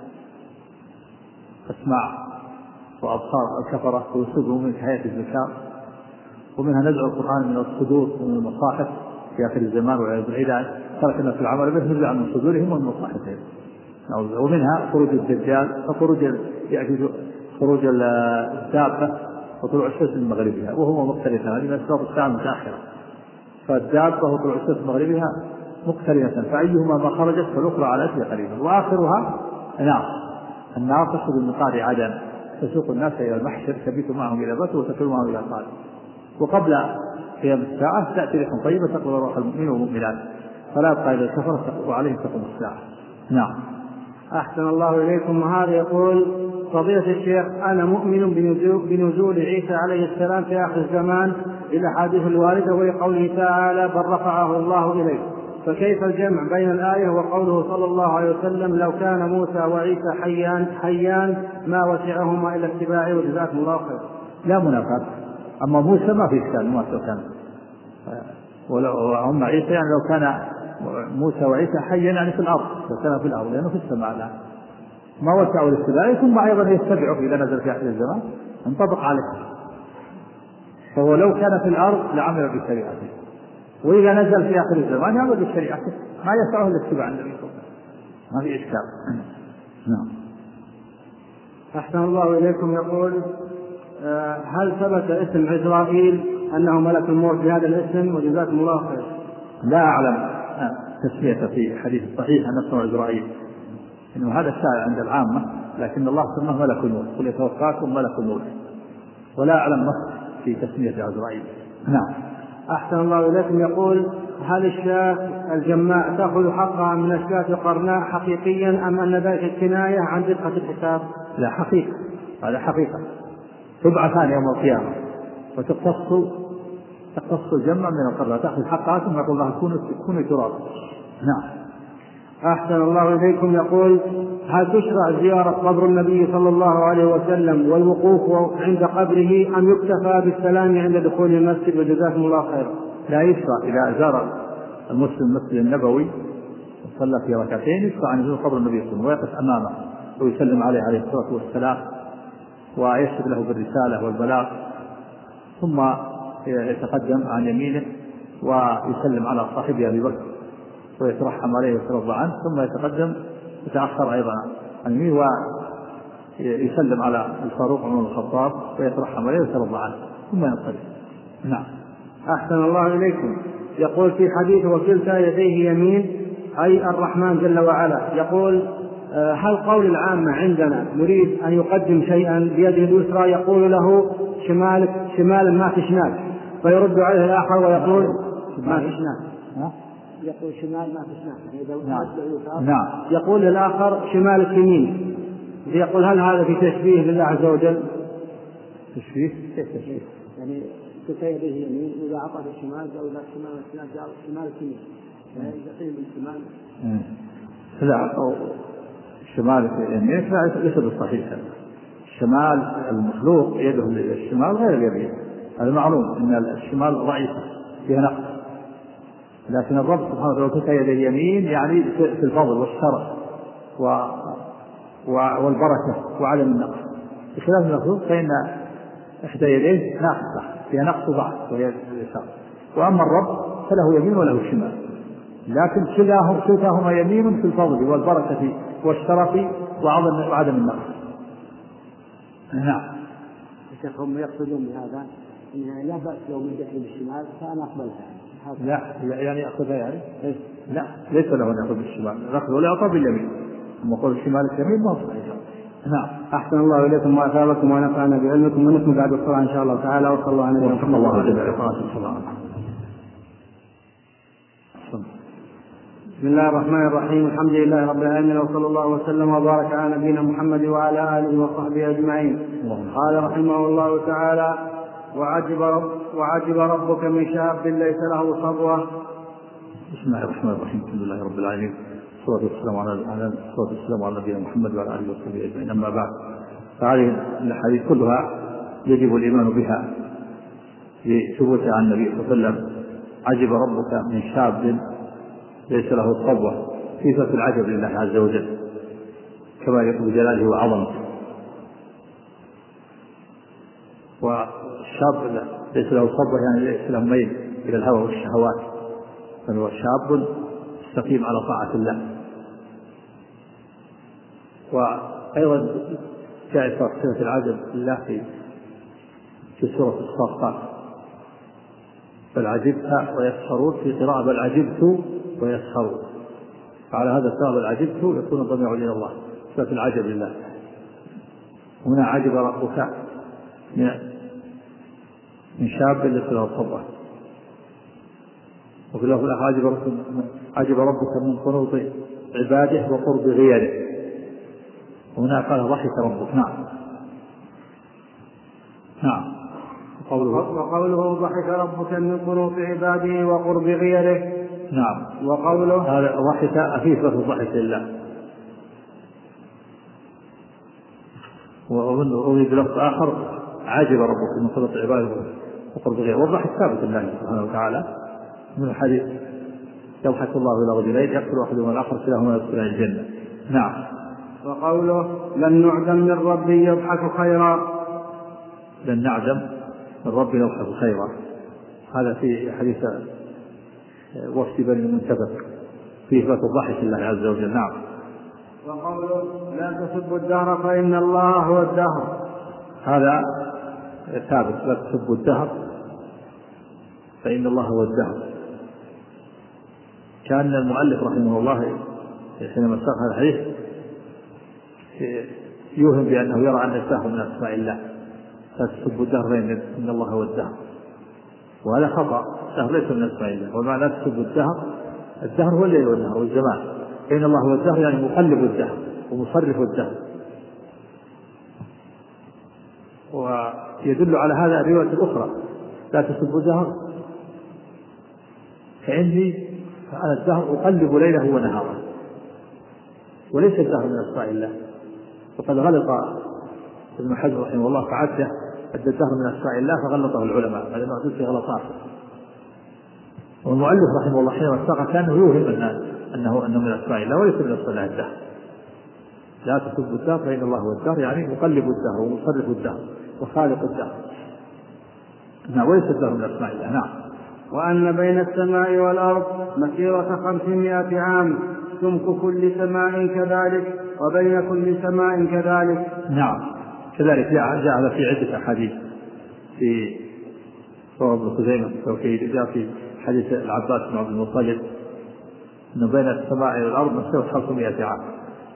Speaker 1: أسماع وأبصار الكفرة ويصيبهم من حياة الذكاء. ومنها نزع القرآن من الصدور ومن المصاحف في آخر الزمان والعياذ بالله، تركنا في العمل به نزع من صدورهم ومن مصاحفهم. ومنها خروج الدجال، خروج الدابة وطلوع الشمس من مغربها، وهو مختلفة، هذه من أسباب الساعة المتأخرة. فالدابة وطلوع الشمس من مغربها مختلفة، فأيهما ما خرجت فالأخرى على أشياء قريبا. وآخرها النار تخرج من قعر عدن تسوق الناس إلى المحشر، تبيت معهم إلى بت وتكل معهم إلى قال. وقبل قيام الساعة تأتي ريح طيبة تقبل روح المؤمنين والمؤمنات، فلا يبقى إلا الكفرة وعليهم تقوم الساعة. نعم.
Speaker 2: أحسن الله إليكم. وهذا يقول فضيلة الشيخ أنا مؤمن بنزول عيسى عليه السلام في آخر الزمان بالأحاديث الواردة وقوله تعالى بل رفعه الله إليه، فكيف الجمع بين الآية وقوله صلى الله عليه وسلم لو كان موسى وعيسى حيان ما وسعهما إلا اتباعي؟ وجزاكم الله خير.
Speaker 1: لا منافاة. أما موسى ما في إشكال، موسى كان وأما عيسى يعني لو كان موسى وعيسى حيا يعني في الأرض، لو كان في الأرض لأنه في السماء الآن. ما وسعوا الاتباع ثم أيضا يتبعه إذا نزل في آخر الزمان انطبق عليه. فهو لو كان في الأرض لعمل بشريعته، وإذا نزل في آخر الزمان يعمل بشريعته، ما يسعه الاتباع النبي صلى الله عليه وسلم، ما في إشكال. نعم.
Speaker 2: أحسن الله إليكم. يقول هل ثبت اسم عزرائيل أنه ملك الموت بهذا الاسم؟ وجزاكم الله خير.
Speaker 1: لا أعلم تسمية في حديث صحيح أن اسمه عزرائيل، إنه هذا الشائع عند العامة، لكن الله سماه ملك الموت، قل يتوفاكم ملك الموت، ولا أعلم نص في تسمية عزرائيل. نعم.
Speaker 2: أحسن الله إليكم. يقول هل الشاة الجماء تأخذ حقها من الشاة القرناء حقيقيا أم أن ذلك كناية عن دقة الحساب؟
Speaker 1: لا، حقيقة، هذا حقيقة. تبعثان يوم القيامة وتقتص الجمع من القرناء، تأخذ حقها ثم يقول الله كونوا ترابا. نعم.
Speaker 2: أحسن الله إليكم. يقول هل تشرع زيارة قبر النبي صلى الله عليه وسلم والوقوف عند قبره أم يكتفى بالسلام عند دخول المسجد؟ وجزاكم الله خيرا.
Speaker 1: لا، يشرع إذا زار المسلم المسجد النبوي وصلى في ركعتين يشرع أن يزور قبر النبي صلى الله عليه وسلم ويقف أمامه ويسلم عليه الصلاة والسلام ويشهد له بالرسالة والبلاغ، ثم يتقدم عن يمينه ويسلم على صاحبه أبي بكر ويترحم عليه ويترضى عنه، ثم يتقدم يتأخر أيضا عن يمينه ويسلم على الفاروق عمر الخطاب ويترحم عليه ويترضى عنه ثم ينصرف. نعم.
Speaker 2: أحسن الله إليكم. يقول في حديث وكلتا يديه يمين أي الرحمن جل وعلا، يقول هل قول العامة عندنا نريد أن يقدم شيئا بيده اليسرى يقول له شمالا ما في شمال، فيرد عليه الآخر ويقول ما في شمال، يقول شمال ما في شمال.
Speaker 1: نعم.
Speaker 2: يقول للآخر شمالك يمين، يقول هل هذا في تشبيه لله عز وجل؟
Speaker 1: تشبيه؟ كيف تشبيه؟
Speaker 2: يعني كلتا يديه يمين، إذا أعطى الشمال أو لا شمال يمين، يقيم الشمال.
Speaker 1: لا، الشمال اليمين ليس بالصحيح. الشمال المخلوق يده الشمال غير اليمين، هذا معلوم ان الشمال ضعيفة فيها نقص، لكن الرب سبحانه وتعالى كلتا يديه اليمين يعني في الفضل والشرف والبركة وعدم النقص، بخلاف المخلوق فإن إحدى يديه ناقصة فيها نقص ضعف وهي اليسار، وأما الرب فله يمين وله شمال، لكن كلاهما يمين في الفضل والبركة والشرف وعدم النقص. نعم.
Speaker 2: هم يقصدون بهذا إن لا بأس لو مدت بالشمال فأنا أقبلها.
Speaker 1: لا يعني يأخذها يعني؟ لا، ليس له أن يأخذ بالشمال، يأخذ ولا يعطى باليمين، أما قول الشمال اليمين ما هو صحيح. نعم.
Speaker 2: أحسن الله إليكم وأثابكم ونفعنا بعلمكم، ونكمل بعد الصلاة إن شاء الله تعالى. وصلى الله عليه وسلم.
Speaker 1: الله عليه.
Speaker 2: بسم الله الرحمن الرحيم. الحمد لله رب العالمين، وصلى الله وسلم وبارك على نبينا محمد وعلى آله وصحبه أجمعين. قال رحمه الله تعالى وعجب ربك من شاب ليس له صبوة.
Speaker 1: بسم الله الرحمن الرحيم. الحمد لله رب العالمين، والصلاة والسلام على نبينا محمد وعلى آله وصحبه أجمعين. أما بعد، فهذه الأحاديث كلها يجب الإيمان بها لثبوتها عن النبي صلى الله عليه وسلم. عجب ربك من شاب ليس له صبوة، صفة العجب لله عز وجل كما يقول بجلاله وعظمته. والشاب ليس له صبوة يعني ليس له ميل إلى الهوى والشهوات، بل هو شاب يستقيم على طاعة الله. وأيضا جاء صفة العجب لله في سورة الصافات، بل عجبت ويسخرون، في قراءة بل عجبت ويسخرون، فعلى هذا السبب العجبت يكون الضمير إلى الله، صفة العجب لله. هنا عجب ربك من شاب ليس له صبوة، وفي اللفظ الآخر عجب ربك من قنوط عباده وقرب غيره، هنا قال ضحك ربك. نعم.
Speaker 2: وقوله ضحك ربك من قنوط عباده وقرب غيره.
Speaker 1: نعم.
Speaker 2: وقوله
Speaker 1: هذا ضحك أفيفة الضحك لله، وأريد بلفظ آخر عجب ربك من قنوط عباده وقرب غيره، والضحك ثابت لله سبحانه وتعالى من الحديث يضحك الله إلى رجلين يقتل أحدهما الآخر كلاهما يدخلان الجنة. نعم.
Speaker 2: وقوله لن نعدم من ربي يبحث خيرا.
Speaker 1: لن نعدم من ربي يبحث خيرا، هذا في حديث وفد بني المنتفق في إثبات الضحك لله عز وجل. نعم.
Speaker 2: وقوله لا تسبوا الدهر فإن الله هو الدهر،
Speaker 1: هذا ثابت، لا تسبوا الدهر فإن الله هو الدهر. كان المؤلف رحمه الله حينما ساق هذا الحديث يوهم بأنه يرى أن الدهر من أسماء الله، لا تسبوا الدهر فإن الله هو الدهر، وهذا خطأ. الدهر ليس من أسماء الله، ومعنى لا تسبوا الدهر، الدهر هو الليل والنهار والزمان، فإن الله هو الدهر يعني مقلب الدهر ومصرف الدهر. ويدل على هذا الرواية الأخرى لا تسبوا الدهر فإني أنا الدهر أقلب ليله ونهاره، وليس الدهر من أسماء الله. وقد غلط ابن حزم رحمه الله فعده أن الدهر من أسماء الله فغلطه العلماء، هذا ما في غلطات. والمؤلف رحمه الله حينما ساق كانه يوهم أنه من أسماء الله وليس من أسماء الله الدهر. لا تسبوا الدهر فإن الله هو الدهر يعني مقلب الدهر ومصرف الدهر وخالق الدهر، وليس الدهر من أسماء الله. نعم.
Speaker 2: وأن بين السماء والأرض مسيرة 500 عام، سمك كل سماء كذلك وبين كل سماء كذلك.
Speaker 1: نعم كذلك جاء هذا في عدة أحاديث في رواه ابن خزيمة، جاء في حديث العباس بن عبد المطلب أن بين السماء والأرض مسيرة 500 عام،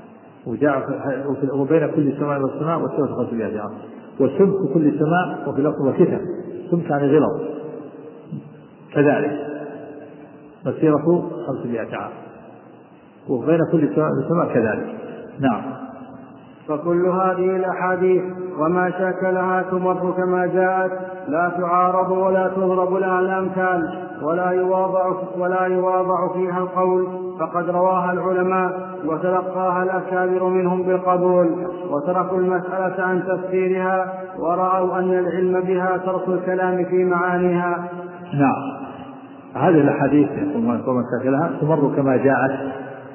Speaker 1: وبين كل سماء والسماء مسيرة 500 عام، وسمك كل سماء وفي الأرض وكتة، سمك عن غلظ كذلك مسيرة 500 عام، وبين كل سماء والسماء كذلك. نعم.
Speaker 2: فكل هذه الأحاديث وما شاكلها تمر كما جاءت، لا تعارض ولا تضرب لها الأمثال ولا يواضع فيها القول، فقد رواها العلماء وتلقاها الأكابر منهم بالقبول، وتركوا المسألة عن تفسيرها، ورأوا أن العلم بها ترك الكلام في معانيها.
Speaker 1: نعم. هذه الأحاديث وما شاكلها تمر كما جاءت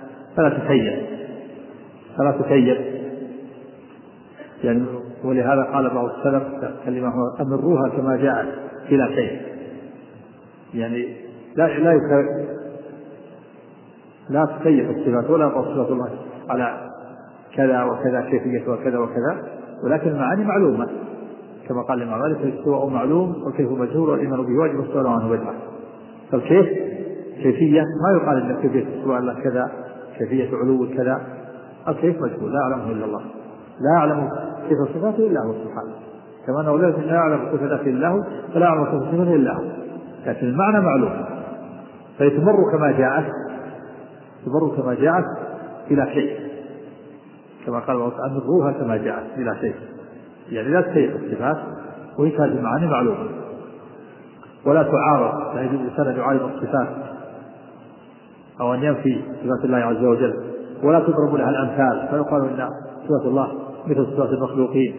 Speaker 1: فلا تكيف يعني. ولهذا قال بعض السلف كلمة أمروها كما جاءت بلا كيف، يعني لا تكيف الصفات ولا تصفات الله على كذا وكذا كيفية وكذا وكذا، ولكن المعاني معلومة كما قال الإمام مالك الاستواء معلوم والكيف مجهول والإيمان به واجب والسؤال عنه بدعة. فالكيف كيفية ما يقال إن كيفية الاستواء الله كذا، كيفية علو كذا، الكيف مجهول لا يعلمه إلا الله، لا يعلم كيف صفاته إلا هو سبحانه، كما أنه لا يعلم كيف ذاته إلا هو فلا يعلم كيف صفاته إلا هو، لكن المعنى معلوم. فيتمر كما جاءت بلا شيء، كما قال الله تعالى أمروها كما جاءت بلا شيء، يعني لا تكيف الصفات وهي كانت المعاني معلومة، ولا تعارض، لا يجوز الإنسان أن يعارض الصفات أو أن ينفي صفات الله عز وجل، ولا تضرب لها الأمثال فيقال إن صفات الله مثل صفات المخلوقين،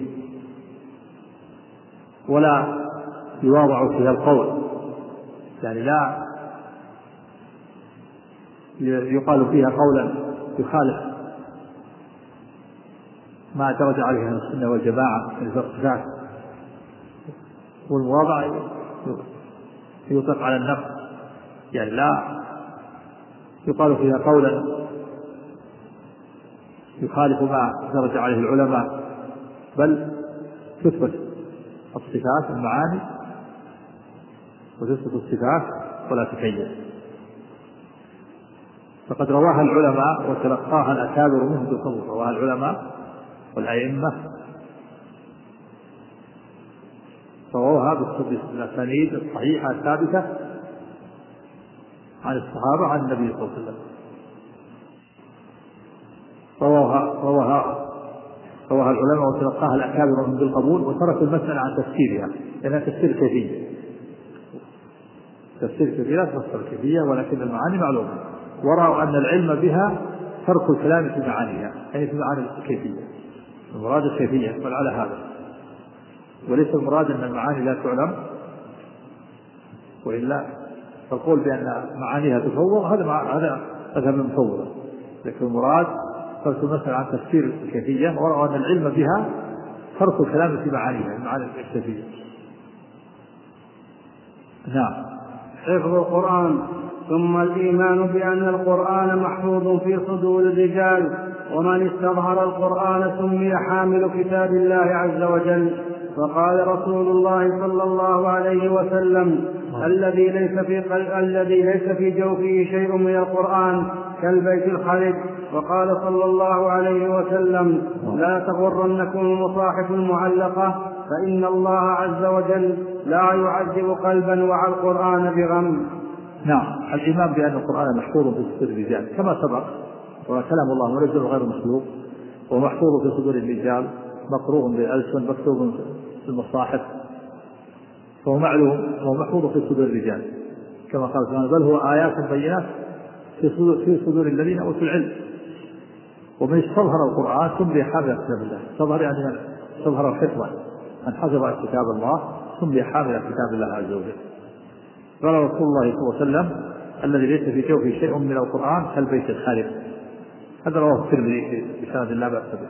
Speaker 1: ولا يواضع فيها القول، يعني لا يقال فيها قولا يخالف ما درج عليه أهل السنة والجماعة من الصفات، والمواضع يطلق على النفس، يعني لا يقال فيها قولا يخالف ما درج عليه العلماء، بل تثبت الصفات المعاني وتثبت الصفات ولا تكيف. فقد رواها العلماء وتلقاها الأكابر منهم بالقبول، رواها العلماء والأئمة رواها بالأسانيد الصحيحة الثابتة عن الصحابة عن النبي صلى الله عليه وسلم. رواها العلماء وتلقاها الأكابر منهم بالقبول، وتركوا المسألة عن تفسيرها لأنها تفسير كيفية، لا تفسر الكيفية ولكن المعاني معلومة، ورأوا أن العلم بها ترك الكلام في معانيها، يعني في معاني الكيفية، المراد الكيفية بل على هذا، وليس المراد أن المعاني لا تعلم، وإلا فالقول بأن معانيها تفوض هذا مذهب المفوضة، لكن المراد سألت مثلا عن تفسير الكيفية ورأوا أن العلم بها ترك الكلام في معانيها المعاني الكيفية. نعم.
Speaker 2: حفظ القرآن. ثم الإيمان بأن القرآن محفوظ في صدور الرجال، ومن استظهر القرآن سمي حامل كتاب الله عز وجل. فقال رسول الله صلى الله عليه وسلم: الذي ليس في جوفه شيء من القرآن كالبيت الخرب. وقال صلى الله عليه وسلم: لا تغرنكم المصاحف المعلقة، فإن الله عز وجل لا يعذب قلبا وعى القرآن بغم.
Speaker 1: نعم. الإيمان بأن القرآن محفوظ في صدور الرجال كما سبق، وكلام الله منزل غير مخلوق، ومحفوظ في صدور الرجال، مقروء بالألسن، مكتوب في المصاحف، فهو معلوم وهو محفوظ في صدور الرجال كما قال سبحانه: بل هو آيات بينات في صدور الذين أوتوا العلم. ومن استظهر القرآن سمي حامل كتاب الله. استظهر يعني من استظهر الحفظ، من حفظ كتاب الله سمي حامل كتاب الله عز وجل. قال رسول الله صلى الله عليه وسلم: الذي ليس في جوفه شيء من القرآن كالبيت الخارب. هذا رواه الترمذي بسند لا بأس به.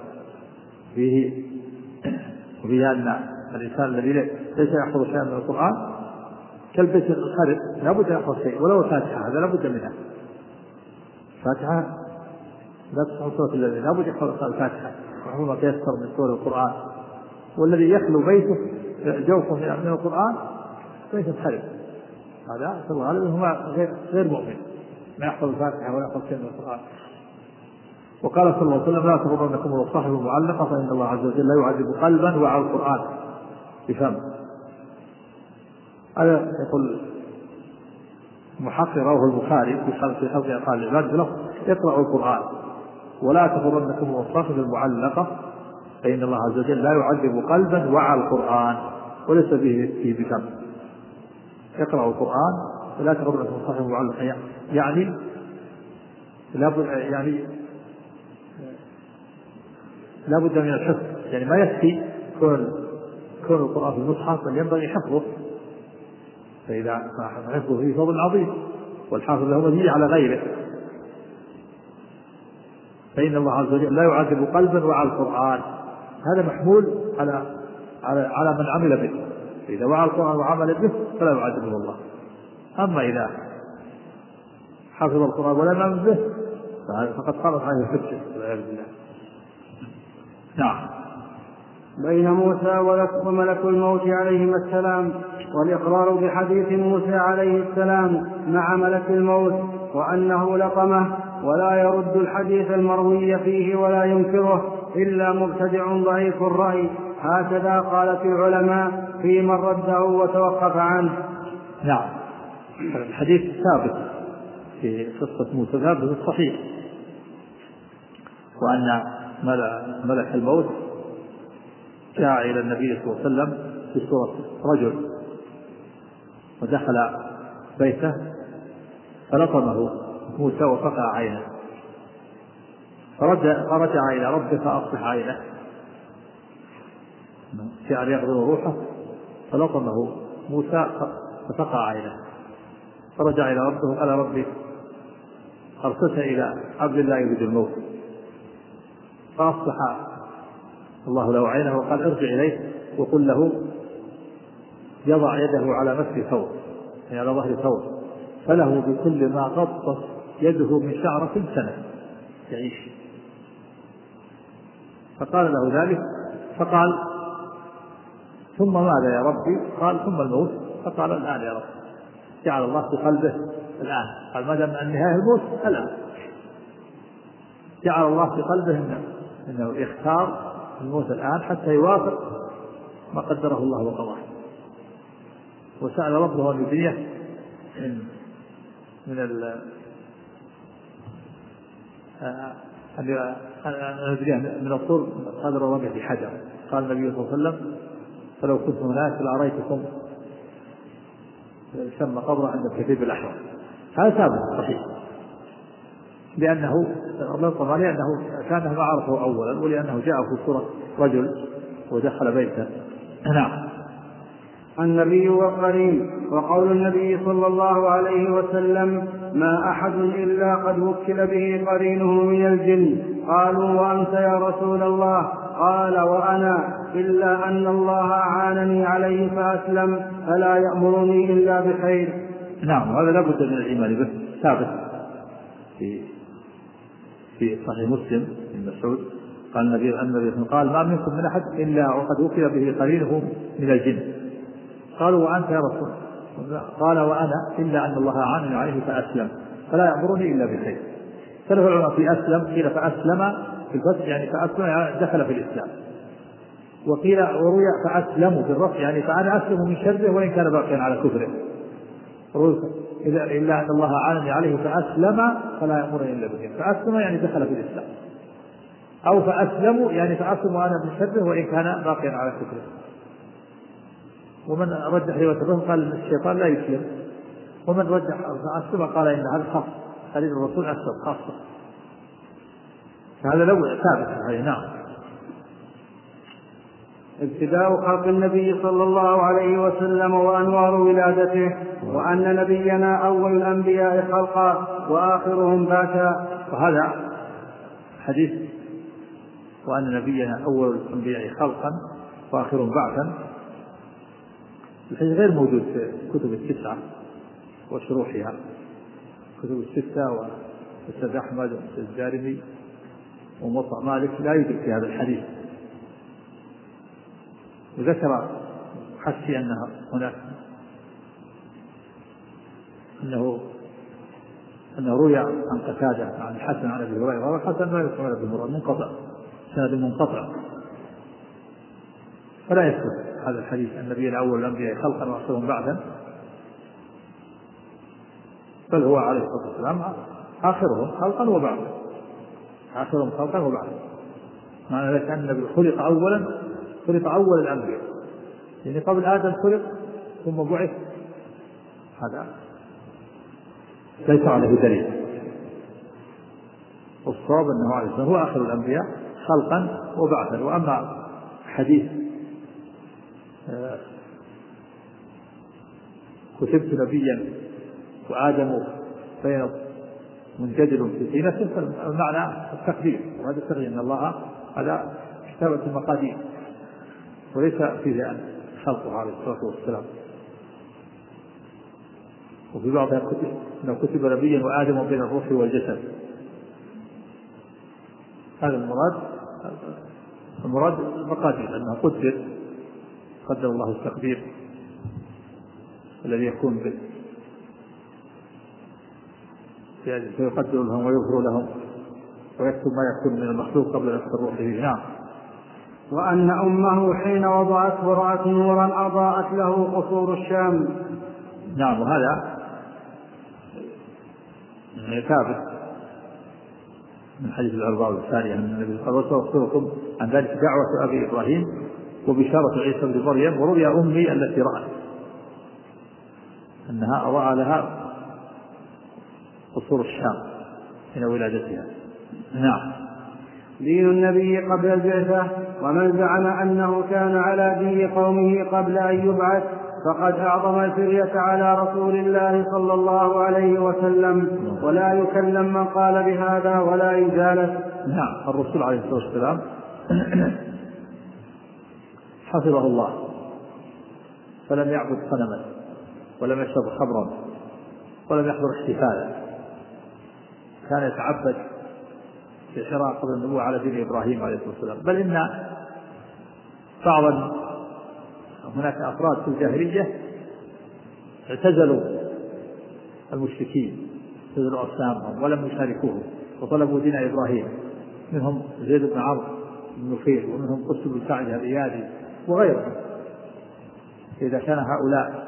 Speaker 1: فيه أن الإنسان الذي ليس يحفظ شيئا من القرآن كالبيت الخارب، لا بد أن يحفظ شيء ولو فاتحة، هذا لا بد منها. فاتحة لا تصح سورة الذي لا بد يحفظ الفاتحة وحفظ ما تيسر من سور القرآن. والذي يخلو بيته جوفه من القرآن بيت الخارب، هذا في الغالب هو غير مؤمن، ما يحفظ الفاتحة ولا يحفظ شيء من القرآن. وقال صلى الله عليه وسلم: لا تغرنكم المصاحف المعلقة، فإن الله عز وجل لا يعذب قلبا وعى القرآن بفم. هذا يقول محقق رواه البخاري في خلق أفعال العباد له: اقرأوا القرآن ولا تغرنكم المصاحف المعلقة، فإن الله عز وجل لا يعذب قلبا وعى القرآن وليس به بفم. اقرأوا القرآن ولا تغرنكم المصاحف المعلقة، يعني لا بد من الحفظ، يعني ما يكفي كون القرآن في المصحف، بل ينبغي حفظه، فإذا حفظه فيه فضل عظيم، والحافظ له مزية على غيره. فإن الله عز وجل لا يعذب قلبا وعى القرآن، هذا محمول على من عمل به. فإذا وعى القرآن وعمل به فلا يعذبه الله. أما إذا حفظ القرآن ولم يعمل به فقد قامت عليه الحجة والعياذ بالله. نعم.
Speaker 2: بين موسى وملك الموت عليهما السلام، والإقرار بحديث موسى عليه السلام مع ملك الموت، وأنه لقمه ولا يرد الحديث المروي فيه ولا ينكره إلا مبتدع ضعيف الرأي. هكذا قالت العلماء في من رده وتوقف عنه.
Speaker 1: نعم. الحديث ثابت في قصة موسى، ثابت في الصحيح، وأن ملك الموت جاء إلى النبي صلى الله عليه وسلم في صورة رجل، ودخل بيته فلطمه موسى وفقع عينه، فرجع إلى ربه فأصلح عينه، جاء ليقبض روحه فلطمه موسى ففقع عينه، فرجع إلى ربه وقال: ربي أرسلت إلى عبد الله يريد الموت، فأصلح الله له عينه وقال: ارجع إليه وقل له يضع يده على نفس ثوب، يعني على ظهر ثوب، فله بكل ما غطت يده من شعرة سنة يعيش. فقال له ذلك، فقال: ثم ماذا يا ربي؟ قال: ثم الموت. فقال: الآن يا رب. جعل الله في قلبه الآن، قال: ما دام النهاية الموت الآن. جعل الله في قلبه إنه يختار الموت الآن حتى يوافق ما قدره الله وقضاه. وسأل ربه أن يدريه من الطول قدر ربه بحجر. قال النبي صلى الله عليه وسلم: فلو كنت هناك لأريتكم سمى قبره عند الكثيب الأحمر. هذا ثابت صحيح، لأنه كان ما عرفه أولا، ولأنه جاء في صورة رجل ودخل بيته. نعم.
Speaker 2: النبي والقرين. وقول النبي صلى الله عليه وسلم: ما أحد إلا قد وكل به قرينه من الجن. قالوا وأنت يا رسول الله؟ قال وأنا، إلا أن الله أعانني عليه فأسلم، فلا يأمرني إلا بخير.
Speaker 1: نعم، هذا لا بد من الإيمان به، ثابت في صحيح مسلم بن مسعود قال النبي قال ما منكم من أحد إلا وقد وكل به قرينه من الجن. قالوا وأنت يا رسول؟ قال وأنا، إلا أن الله أعانني عليه فأسلم، فلا يأمرني إلا بخير. اختلف العلماء في أسلم، قيل فأسلم في الفتح يعني فأسلم يعني دخل في الإسلام، وقيل وروي فأسلموا في الرفع يعني فأنا أسلم من شره وإن كان باقيا على كفره. إلا أن الله أعانني عليه فأسلم فلا يأمرني إلا بخير. فأسلم يعني دخل في الإسلام، أو فأسلموا يعني فأسلم وأنا من شره وإن كان باقيا على كفره. ومن رجح رواية الرسول قال إن الشيطان لا يسلم، ومن رجح فأسلم قال إن هذا خاص، خليل الرسول أسلم خاصة، فهذا لو ثابت. نعم.
Speaker 2: ابتداء خلق النبي صلى الله عليه وسلم وأنوار ولادته، وأن نبينا أول الأنبياء خلقا وآخرهم بعثا.
Speaker 1: وهذا حديث وأن نبينا أول الأنبياء خلقا وآخرهم بعثا الحديث غير موجود في كتب التسعة وشروحها، كتب الستة ومسند أحمد ومسند الدارمي وموطأ مالك لا يوجد في هذا الحديث. وذكر حسي أنها هناك أنه روي عن قتادة عن الحسن عن أبي هريرة، والحسن لا يسمى ابن هريرة منقطع، سند منقطع، فلا يثبت هذا الحديث النبي الأول الأنبياء خلقا وآخرهم بعثا، بل هو عليه الصلاة والسلام آخرهم خلقا وبعثا، آخرهم خلقا وبعثا، معنى ذلك أن النبي خلق أول الأنبياء، يعني قبل آدم خلق ثم بعث، هذا ليس عليه دليل. والصواب أنه عليه الصلاة هو آخر الأنبياء خلقا وبعثا. وأما حديث كتبت نبيا وآدم بين منجدل في طينة، فالمعنى التقدير، وهذا التقدير أن الله هذا كتابة المقادير وليس فيه أن خلقه عليه الصلاة والسلام. وفي بعضها أنه كتب نبيا وآدم بين الروح والجسد، هذا المراد المقادير، أنه قدر الله التقدير الذي يكون به، يعني فيقدر لهم ويغفر لهم ويكتب ما يكون من المخلوق قبل نفخ الروح فيه. نعم.
Speaker 2: وأن أمه حين وضعته رأت نورا أضاءت له قصور الشام.
Speaker 1: نعم. وهذا ثابت من حديث الأربعة الثانية أن النبي صلى الله عليه وسلم عن ذلك دعوة أبي إبراهيم وبشارة عيسى بن مريم، ورؤيا أمي التي رأت أنها أضاء لها قصور الشام من ولادتها. نعم.
Speaker 2: دين النبي قبل البعثة، ومن زعم أنه كان على دين قومه قبل أن يبعث فقد أعظم الفرية على رسول الله صلى الله عليه وسلم، ولا يكلم من قال بهذا ولا يجالس.
Speaker 1: نعم. الرسول عليه الصلاة والسلام حفظه الله فلم يعبد صنما ولم يشرب خمرا ولم يحضر احتفالا، كان يتعبد في الحراء قبل النبوة على دين إبراهيم عليه الصلاة والسلام. بل إن هناك أفراد في الجاهلية اعتزلوا المشركين، اعتزلوا أصنامهم ولم يشاركوهم وطلبوا دين إبراهيم، منهم زيد بن عمرو بن نفيل، ومنهم قس بن سعد الريادي وغيرهم. إذا كان هؤلاء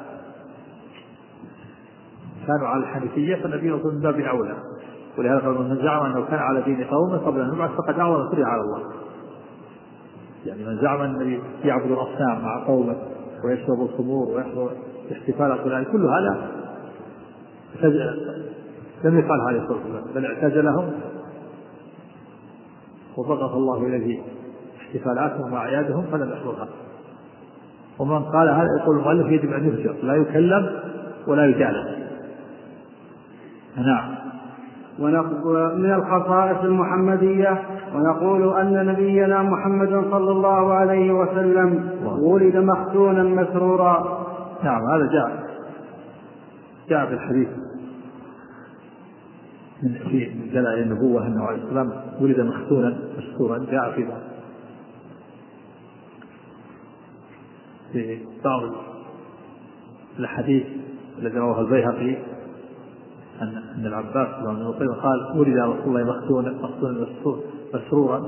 Speaker 1: كانوا على الحنيفية فالنبي يقول من باب أولى. ولهذا قال من زعم أنه كان على دين قومه قبل أن يبعث فقد أعظم الفرية على الله. يعني من زعم أن النبي يعبد الأصنام مع قومه ويشرب الخمور ويحضر احتفالات كل هذا لم يفعل عليه الصلاة والسلام، بل اعتزلهم وضغط الله إليه احتفالاتهم وأعيادهم فلم يحضرها. ومن قال هذا يقول المؤلف يجب أن يهجر، لا يكلم ولا يجالس. نعم.
Speaker 2: من الخصائص المحمدية، ونقول أن نبينا محمد صلى الله عليه وسلم ولد مختونا مسرورا.
Speaker 1: نعم، هذا جاء في الحديث في دلائل النبوة أنه عليه السلام ولد مختونا مسرورا. جاء في بعض الحديث الذي رواه البيهقي أن العباس بن المطلب قال ولد رسول الله مختونا مسرورا،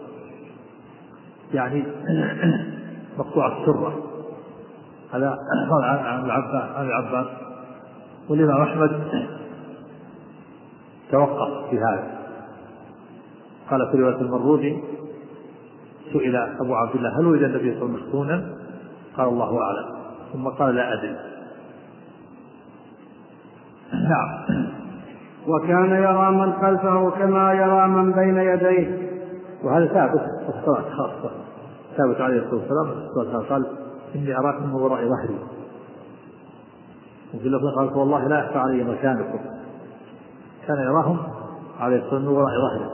Speaker 1: يعني مقطوع السرة. هذا عن العباس. والإمام أحمد توقف في هذا، قال في رواية المروزي سئل أبو عبد الله هل ولد النبي صلى الله عليه وسلم مختونا؟ قال الله أعلم، ثم قال لا أدري. نعم.
Speaker 2: وكان يرى من خلفه كما يرى من بين يديه.
Speaker 1: وهذا ثابت في الصلاة خاصة، ثابت عليه الصلاة والسلام قال إني أراكم من وراء ظهري، وفي اللفظ قال والله لا يخفى علي مكانكم. كان يراهم عليه الصلاة والسلام من وراء ظهره.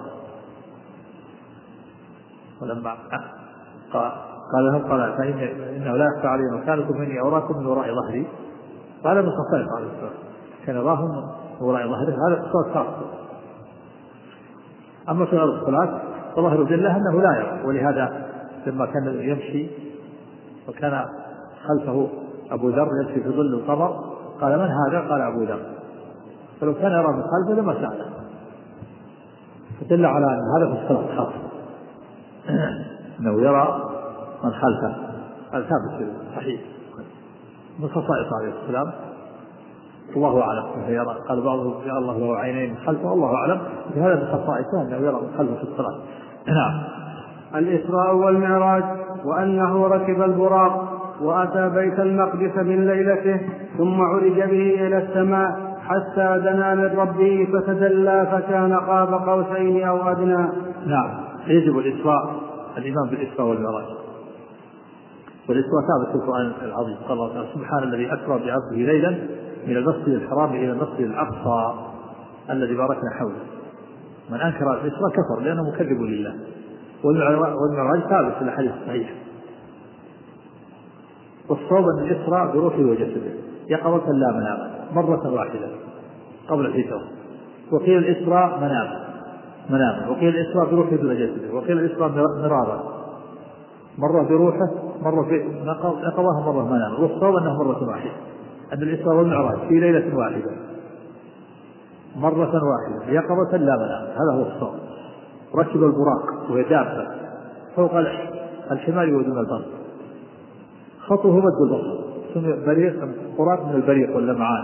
Speaker 1: ولما قال لهم فإنه لا يخفى علي مكانكم إني أراكم من وراء ظهري. قال من خصائص عليه الصلاة، كان يراهم من وراء ظهره. هذا الصلاة خاصة. أما في غير الصلاة فظاهر الدلة أنه لا يرى، ولهذا لما كان يمشي وكان خلفه أبو ذر يمشي في ظل القمر قال من هذا؟ قال أبو ذر. فلو كان يرى من خلفه لما سأله، فدل على أن هذا في الصلاة خاصة أنه يرى من خلفه. هذا ثابت صحيح من خصائص عليه السلام، الله أعلم. قال بعضهم يا الله له عينين من خلفه، الله أعلم. هذا من خصائصه أنه يرى من خلفه في الصلاة. نعم.
Speaker 2: الإسراء والمعراج، وأنه ركب البراق وأتى بيت المقدس من ليلته، ثم عرج به إلى السماء حتى دنا من ربه فتدلى فكان قاب قوسين أو أدنى.
Speaker 1: نعم. يجب الإيمان بالإسراء والمعراج. والإسراء ثابت في القرآن العظيم، قال الله تعالى سبحان الذي أسرى بعبده ليلا من المسجد الحرام إلى المسجد الأقصى الذي باركنا حوله. من أنكر الإسراء كفر لأنه مكذب لله. والمعراج ثابت في الحديث الصحيح. والصواب أن الإسراء بروحه وجسده يقظة لا مناما مرة واحدة قبل الهجرة. وقيل الإسراء مناما، وقيل الإسراء بروحه دون جسده، وقيل الإسراء مرارا، مرة بروحه مرة في يقظة مرة مناما. والصواب أنه مرة واحدة، أن الإسراء والمعراج في ليلة واحدة مرة واحدة يقظة لا مناما. هذا هو الصواب. ركب البراق وهي دابة فوق الحمار ودون البصر، خطوه مد البصر، براق من البريق واللمعان.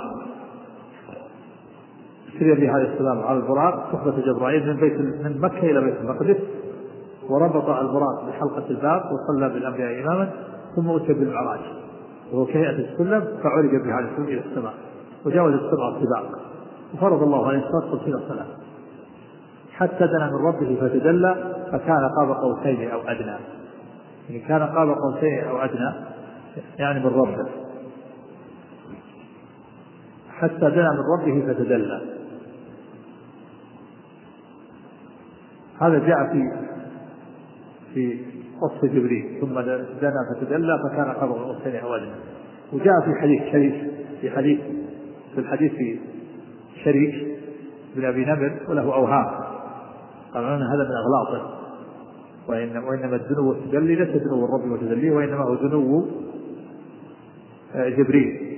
Speaker 1: سري به عليه السلام على البراق صحبة جبرائيل من مكة إلى بيت المقدس، وربط البراق بحلقة الباب وصلى بالأنبياء إماما، ثم أتى بالمعراج وهو كهيئة السلم، فعرج به عليه السلام إلى السماء وجاوز السبع طباق، وفرض الله عليه الصلاة والسلام حتى دنا من ربه فتدلى فكان قاب قوسين أو أدنى. يعني كان قاب قوسين أو أدنى يعني من ربه، حتى دنا من ربه فتدلى. هذا جاء في وصف جبريل، ثم دنا فتدلى فكان قاب قوسين أو أدنى. وجاء في الحديث في شريك بن أبي نمر وله أوهام، قال هذا من أغلاطه، وإنما الدنو والتدلي ليس دنو الرب وتدليه، وإنما هو دنو جبريل